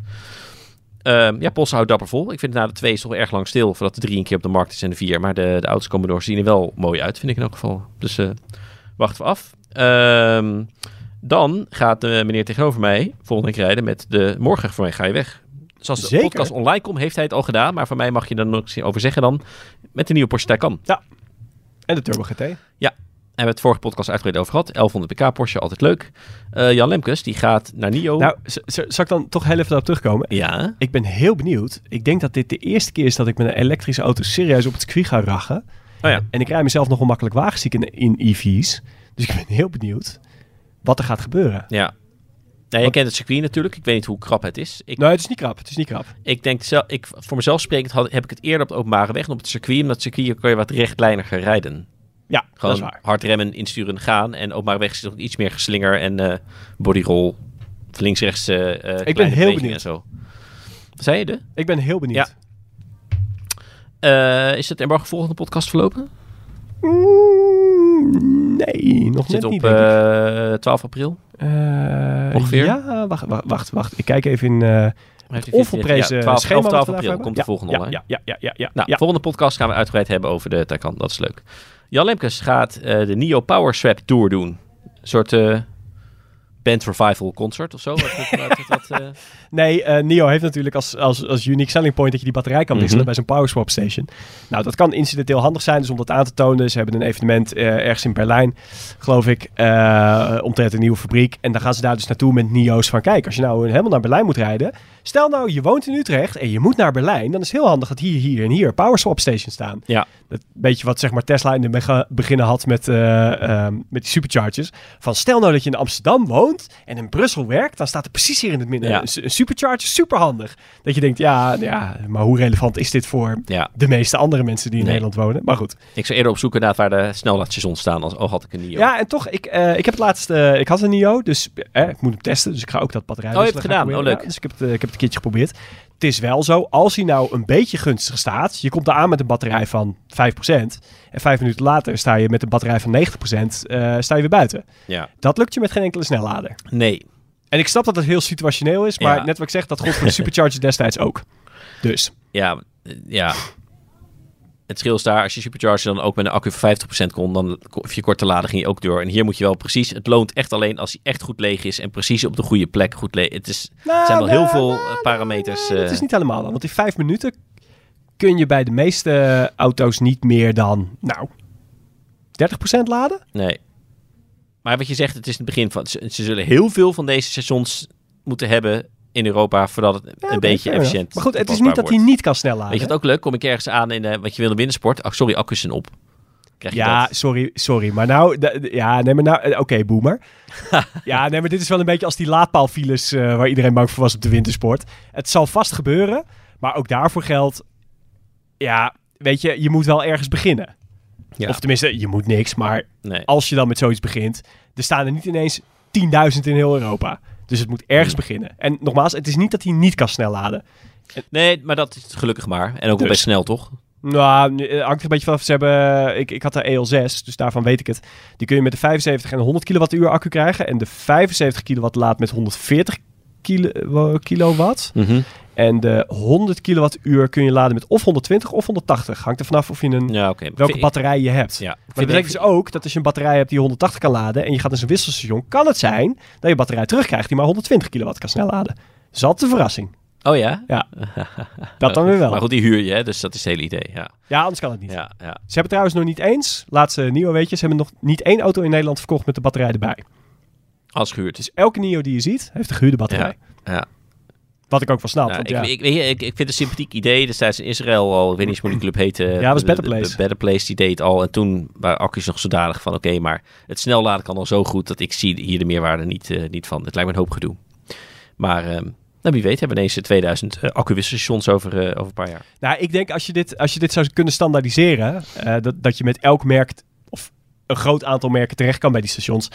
Um, ja, Polestar houdt dapper vol. Ik vind na de twee is toch wel erg lang stil, voordat de drie een keer op de markt is en de vier. Maar de, de auto's komen door, zien er wel mooi uit, vind ik in elk geval. Dus uh, wachten we af. Um, Dan gaat de meneer tegenover mij volgende week rijden met de morgen voor mij ga je weg. Dus als de Zeker. podcast online komt, heeft hij het al gedaan. Maar voor mij mag je dan nog eens over zeggen dan met de nieuwe Porsche Taycan. Ja, en de Turbo G T. Ja, en we hebben het vorige podcast uitgebreid over gehad. elfhonderd pk Porsche, altijd leuk. Uh, Jan Lemkes, die gaat naar N I O. Nou, z- z- zal ik dan toch heel even daarop terugkomen? Ja. Ik ben heel benieuwd. Ik denk dat dit de eerste keer is dat ik met een elektrische auto serieus op het circuit ga rachen. Oh ja. En ik rij mezelf nogal makkelijk wagenziek in, in E V's. Dus ik ben heel benieuwd wat er gaat gebeuren. Ja. Nou, je kent het circuit natuurlijk. Ik weet niet hoe krap het is. Ik, nee, het is niet krap. Het is niet krap. Ik denk zelf, ik, voor mezelf sprekend had, heb ik het eerder op de openbare weg dan op het circuit. Omdat het circuit kun je wat rechtlijniger rijden. Ja, gewoon dat is waar. Hard remmen, insturen, gaan. En openbare weg is toch iets meer geslinger en uh, bodyroll. Links, rechts. Uh, ik ben heel benieuwd. En zo. Wat zei je? De? Ik ben heel benieuwd. Ja. Uh, is het embargo volgende podcast verlopen? Mm, nee, nog zit net op, niet, uh, twaalf april? Uh, Ongeveer? Ja, wacht, wacht, wacht, wacht. Ik kijk even in uh, het onvolprezen ja, twaalf, schema. twaalf april komt ja, de volgende ja, online. Ja, ja, ja, ja, nou, ja. volgende podcast gaan we uitgebreid hebben over de Taycan. Dat is leuk. Jan Lemkes gaat uh, de N I O Power Swap Tour doen. Een soort uh, band revival concert of zo. Wat, wat, wat, wat, uh... Nee, uh, N I O heeft natuurlijk als, als, als unique selling point dat je die batterij kan wisselen mm-hmm. bij zo'n Power Swap Station. Nou, dat kan incidenteel handig zijn, dus om dat aan te tonen. Ze hebben een evenement uh, ergens in Berlijn, geloof ik, uh, omtrent een nieuwe fabriek. En dan gaan ze daar dus naartoe met N I O's van, kijk, als je nou helemaal naar Berlijn moet rijden. Stel nou, je woont in Utrecht en je moet naar Berlijn. Dan is het heel handig dat hier, hier en hier Power Swap Stations staan. Ja. Dat beetje wat zeg maar Tesla in de mega beginnen had met, uh, uh, met die superchargers. Van stel nou dat je in Amsterdam woont en in Brussel werkt, dan staat er precies hier in het midden ja. een, een supercharger, superhandig. Dat je denkt, ja, ja, maar hoe relevant is dit voor ja. de meeste andere mensen die in nee. Nederland wonen? Maar goed. Ik zou eerder opzoeken naar waar de snelladstations staan, als oh, had ik een N I O. Ja, en toch, ik, uh, ik heb het laatst, uh, ik had een N I O, dus uh, ik moet hem testen. Dus ik ga ook dat batterij. Oh, je hebt het gedaan, oh leuk. Ja, dus ik heb het, uh, ik heb het een keertje geprobeerd. Het is wel zo, als hij nou een beetje gunstig staat, je komt er aan met een batterij van vijf procent en vijf minuten later sta je met een batterij van negentig procent, uh, sta je weer buiten. Ja. Dat lukt je met geen enkele snellader. Nee. En ik snap dat het heel situationeel is, maar Ja. net wat ik zeg, dat gold voor de Superchargers destijds ook. Dus. Ja, ja. Het scheelt daar, als je Supercharger dan ook met een accu van vijftig procent kon, dan hoef je kort te laden, ging je ook door. En hier moet je wel precies, het loont echt alleen als hij echt goed leeg is en precies op de goede plek goed leeg. Het is, Nou, het zijn wel heel nou, veel nou, uh, parameters. Het uh, is niet helemaal dan, want in vijf minuten kun je bij de meeste auto's niet meer dan, nou, dertig procent laden. Nee. Maar wat je zegt, het is het begin van, ze, ze zullen heel veel van deze stations moeten hebben in Europa voordat het Ja, een oké, beetje fair enough. efficiënt Maar goed, het is toepasbaar niet dat hij wordt. niet kan snel laden. Weet je wat ook leuk? Kom ik ergens aan in uh, wat je wil in de binnensport? Ach, sorry, accu's zijn op. Krijg je Ja, dat? sorry, sorry. Maar nou, de- de- ja, nee, maar nou, eh, oké, okay, boomer. Ja, nee, maar dit is wel een beetje als die laadpaalfiles uh, waar iedereen bang voor was op de wintersport. Het zal vast gebeuren, maar ook daarvoor geldt, ja, weet je, je moet wel ergens beginnen. Ja. Of tenminste, je moet niks, maar Nee. als je dan met zoiets begint, er staan er niet ineens tienduizend in heel Europa. Dus het moet ergens Hmm. beginnen. En nogmaals, het is niet dat hij niet kan snel laden. nee, maar dat is gelukkig maar. En ook wel Dus. best snel, toch? Nou, het hangt er een beetje vanaf. Ze hebben, ik, ik had de E L zes, dus daarvan weet ik het. Die kun je met de vijfenzeventig en honderd kilowattuur accu krijgen. En de vijfenzeventig kilowatt laat met honderdveertig kilo, kilowatt. Mhm. En de honderd kilowattuur kun je laden met of honderdtwintig of honderdtachtig. Hangt er vanaf of je een, Ja, oké. welke Vind- batterij je hebt. Ja. Maar dat betekent Vind- dus ook dat als je een batterij hebt die honderdtachtig kan laden en je gaat naar een wisselstation, kan het zijn dat je batterij terugkrijgt die maar honderdtwintig kilowatt kan snel laden. Dat is altijd een verrassing. Oh ja? Ja, dat dan weer wel. Maar goed, die huur je, hè? Dus dat is het hele idee. Ja, Ja, anders kan het niet. ja, ja. Ze hebben trouwens nog niet eens, laatste NIO weetjes, ze hebben nog niet één auto in Nederland verkocht met de batterij erbij. Als gehuurd. Dus elke NIO die je ziet, heeft een gehuurde batterij. Ja, ja. Wat ik ook wel snap. Ja, want ik, ja, ik, ik, ik, ik vind het een sympathiek idee. Destijds in Israël al, ik weet niet hoe die club heette. Ja, dat was de- Better de- Place. de Better Place, die deed het al. En toen waren accu's nog zodanig van, oké, maar het snel laden kan al zo goed dat ik zie hier de meerwaarde niet, uh, niet van. Het lijkt me een hoop gedoe. Maar uh, nou, wie weet hebben we ineens tweeduizend uh, accuwisselstations over, uh, over een paar jaar. Nou, ik denk als je dit, als je dit zou kunnen standaardiseren, uh, dat, dat je met elk merk, of een groot aantal merken terecht kan bij die stations,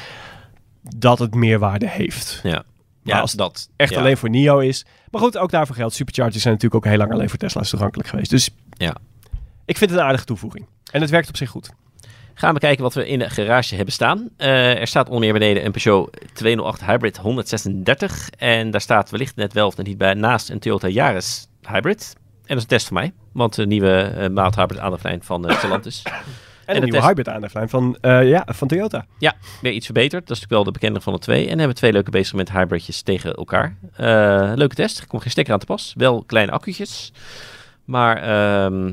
dat het meerwaarde heeft. Ja, Maar ja als dat Echt ja. alleen voor NIO is. Maar goed, ook daarvoor geldt. Superchargers zijn natuurlijk ook heel lang alleen voor Tesla's toegankelijk geweest. Dus Ja. ik vind het een aardige toevoeging. En het werkt op zich goed. Gaan we kijken wat we in de garage hebben staan. Uh, er staat onder meer beneden een Peugeot tweehonderdacht Hybrid honderdzesendertig. En daar staat wellicht net wel of net niet bij naast een Toyota Yaris Hybrid. En dat is een test voor mij. Want de nieuwe uh, maat hybrid aandrijflijn van uh, Stellantis. En, de een nieuwe test- hybrid aandrijflijn van, uh, ja, van Toyota. Ja, weer iets verbeterd. Dat is natuurlijk wel de bekende van de twee. En hebben twee leuke bezig met hybridjes tegen elkaar. Uh, leuke test. Er komt geen stekker aan te pas. Wel kleine accu'tjes. Maar... Um,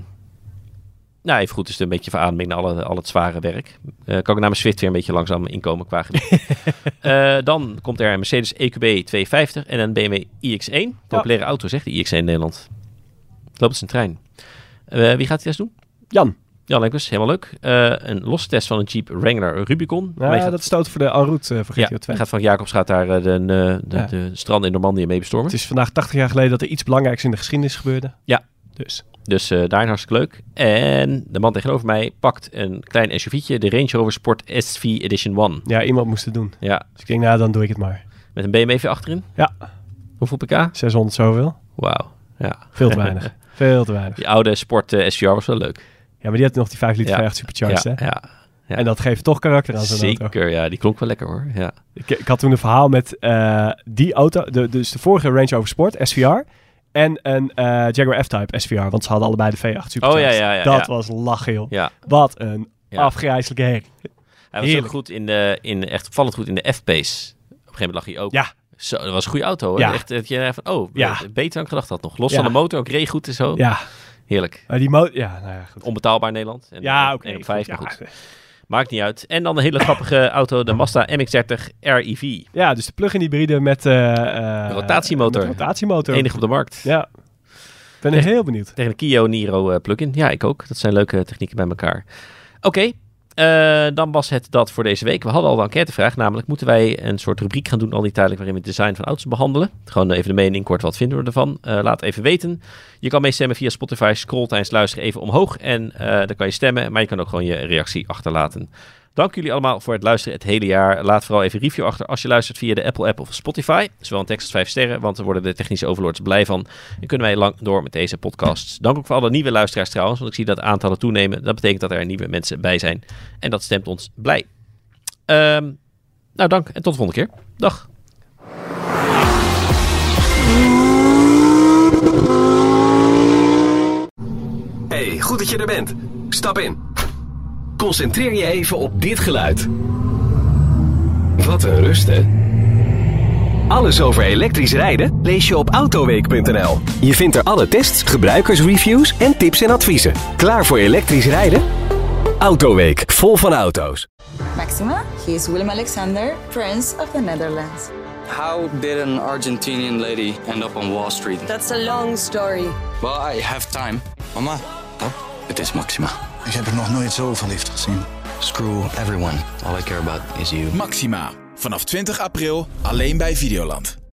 Nou, even goed is het een beetje verademing na alle, al het zware werk. Uh, kan ik naar mijn Swift weer een beetje langzaam inkomen qua gebied. uh, dan komt er een Mercedes E Q B tweehonderdvijftig en een B M W i X één. Populaire ja. auto, zegt de i X één in Nederland. Loopt het zijn trein. Uh, wie gaat die test doen? Jan. Jan Lenkers, helemaal leuk. Uh, een losse test van een Jeep Wrangler Rubicon. Ja, ja gaat... dat stoot voor de en route uh, voor G T O twee. Ja, gaat van Jacobs gaat daar uh, de, de, de, ja. de stranden in Normandië mee bestormen. Het is vandaag tachtig jaar geleden dat er iets belangrijks in de geschiedenis gebeurde. Ja. Dus... Dus uh, daarin hartstikke leuk. En de man tegenover mij pakt een klein S U V'tje, de Range Rover Sport S V Edition één. Ja, iemand moest het doen. Ja. Dus ik denk, nou, dan doe ik het maar. Met een B M W achterin? Ja. Hoeveel pk? zeshonderd zoveel. Wauw. Ja. Veel te weinig. Veel te weinig. Die oude Sport uh, S V R was wel leuk. Ja, maar die had nog die vijf liter ja. V acht supercharged, ja. hè? Ja. Ja. En dat geeft toch karakter aan zo'n Zeker, auto. Zeker, ja. Die klonk wel lekker, hoor. Ja. Ik, ik had toen een verhaal met uh, die auto, de, dus de vorige Range Rover Sport, S V R... En een uh, Jaguar F-Type S V R, want ze hadden allebei de V acht supercharged. Oh ja, ja, ja. Dat ja. was lachen, joh. Ja. Wat een ja. afgrijzelijke herrie. Hij was ook goed in de, in, echt opvallend goed in de F-Pace. Op een gegeven moment lag hij ook. Ja. Zo, dat was een goede auto, hoor. Ja. Echt, dat je van, oh, ja. beter dan ik gedacht had nog. Los ja. van de motor, ook reed goed en zo. Ja. Heerlijk. Maar die motor, ja, nou ja, goed. Onbetaalbaar in Nederland. En, ja, oké. Okay, vijf, maar ja. goed. Maakt niet uit. En dan een hele grappige auto, de Mazda M X dertig R E V. Ja, dus de plug-in hybride met... Uh, uh, rotatiemotor. Met rotatiemotor. Enig op de markt. Ja. Ben ik heel benieuwd. Tegen een Kia Niro uh, plug-in. Ja, ik ook. Dat zijn leuke technieken bij elkaar. Oké, okay. uh, dan was het dat voor deze week. We hadden al de enquêtevraag, namelijk moeten wij een soort rubriek gaan doen al die tijdelijk waarin we het design van auto's behandelen. Gewoon even de mening kort, wat vinden we ervan? Uh, laat even weten. Je kan meestemmen via Spotify. Scroll tijdens luisteren even omhoog en uh, dan kan je stemmen, maar je kan ook gewoon je reactie achterlaten. Dank jullie allemaal voor het luisteren het hele jaar. Laat vooral even een review achter als je luistert via de Apple-app of Spotify. Zowel een tekst als vijf sterren, want daar worden de technische overlords blij van. En kunnen wij lang door met deze podcast. Dank ook voor alle nieuwe luisteraars trouwens, want ik zie dat aantallen toenemen. Dat betekent dat er nieuwe mensen bij zijn. En dat stemt ons blij. Um, nou, dank en tot de volgende keer. Dag. Hey, goed dat je er bent. Stap in. Concentreer je even op dit geluid. Wat een rust, hè? Alles over elektrisch rijden lees je op autoweek punt n l. Je vindt er alle tests, gebruikersreviews en tips en adviezen. Klaar voor elektrisch rijden? Autoweek, vol van auto's. Maxima, he is Willem Alexander, Prince of the Netherlands. How did an Argentinian lady end up on Wall Street? That's a long story. Well, I have time. Mama, Oh, het is Maxima. ik heb er nog nooit zo verliefd gezien. Screw everyone. All I care about is you. Maxima. Vanaf twintig april alleen bij Videoland.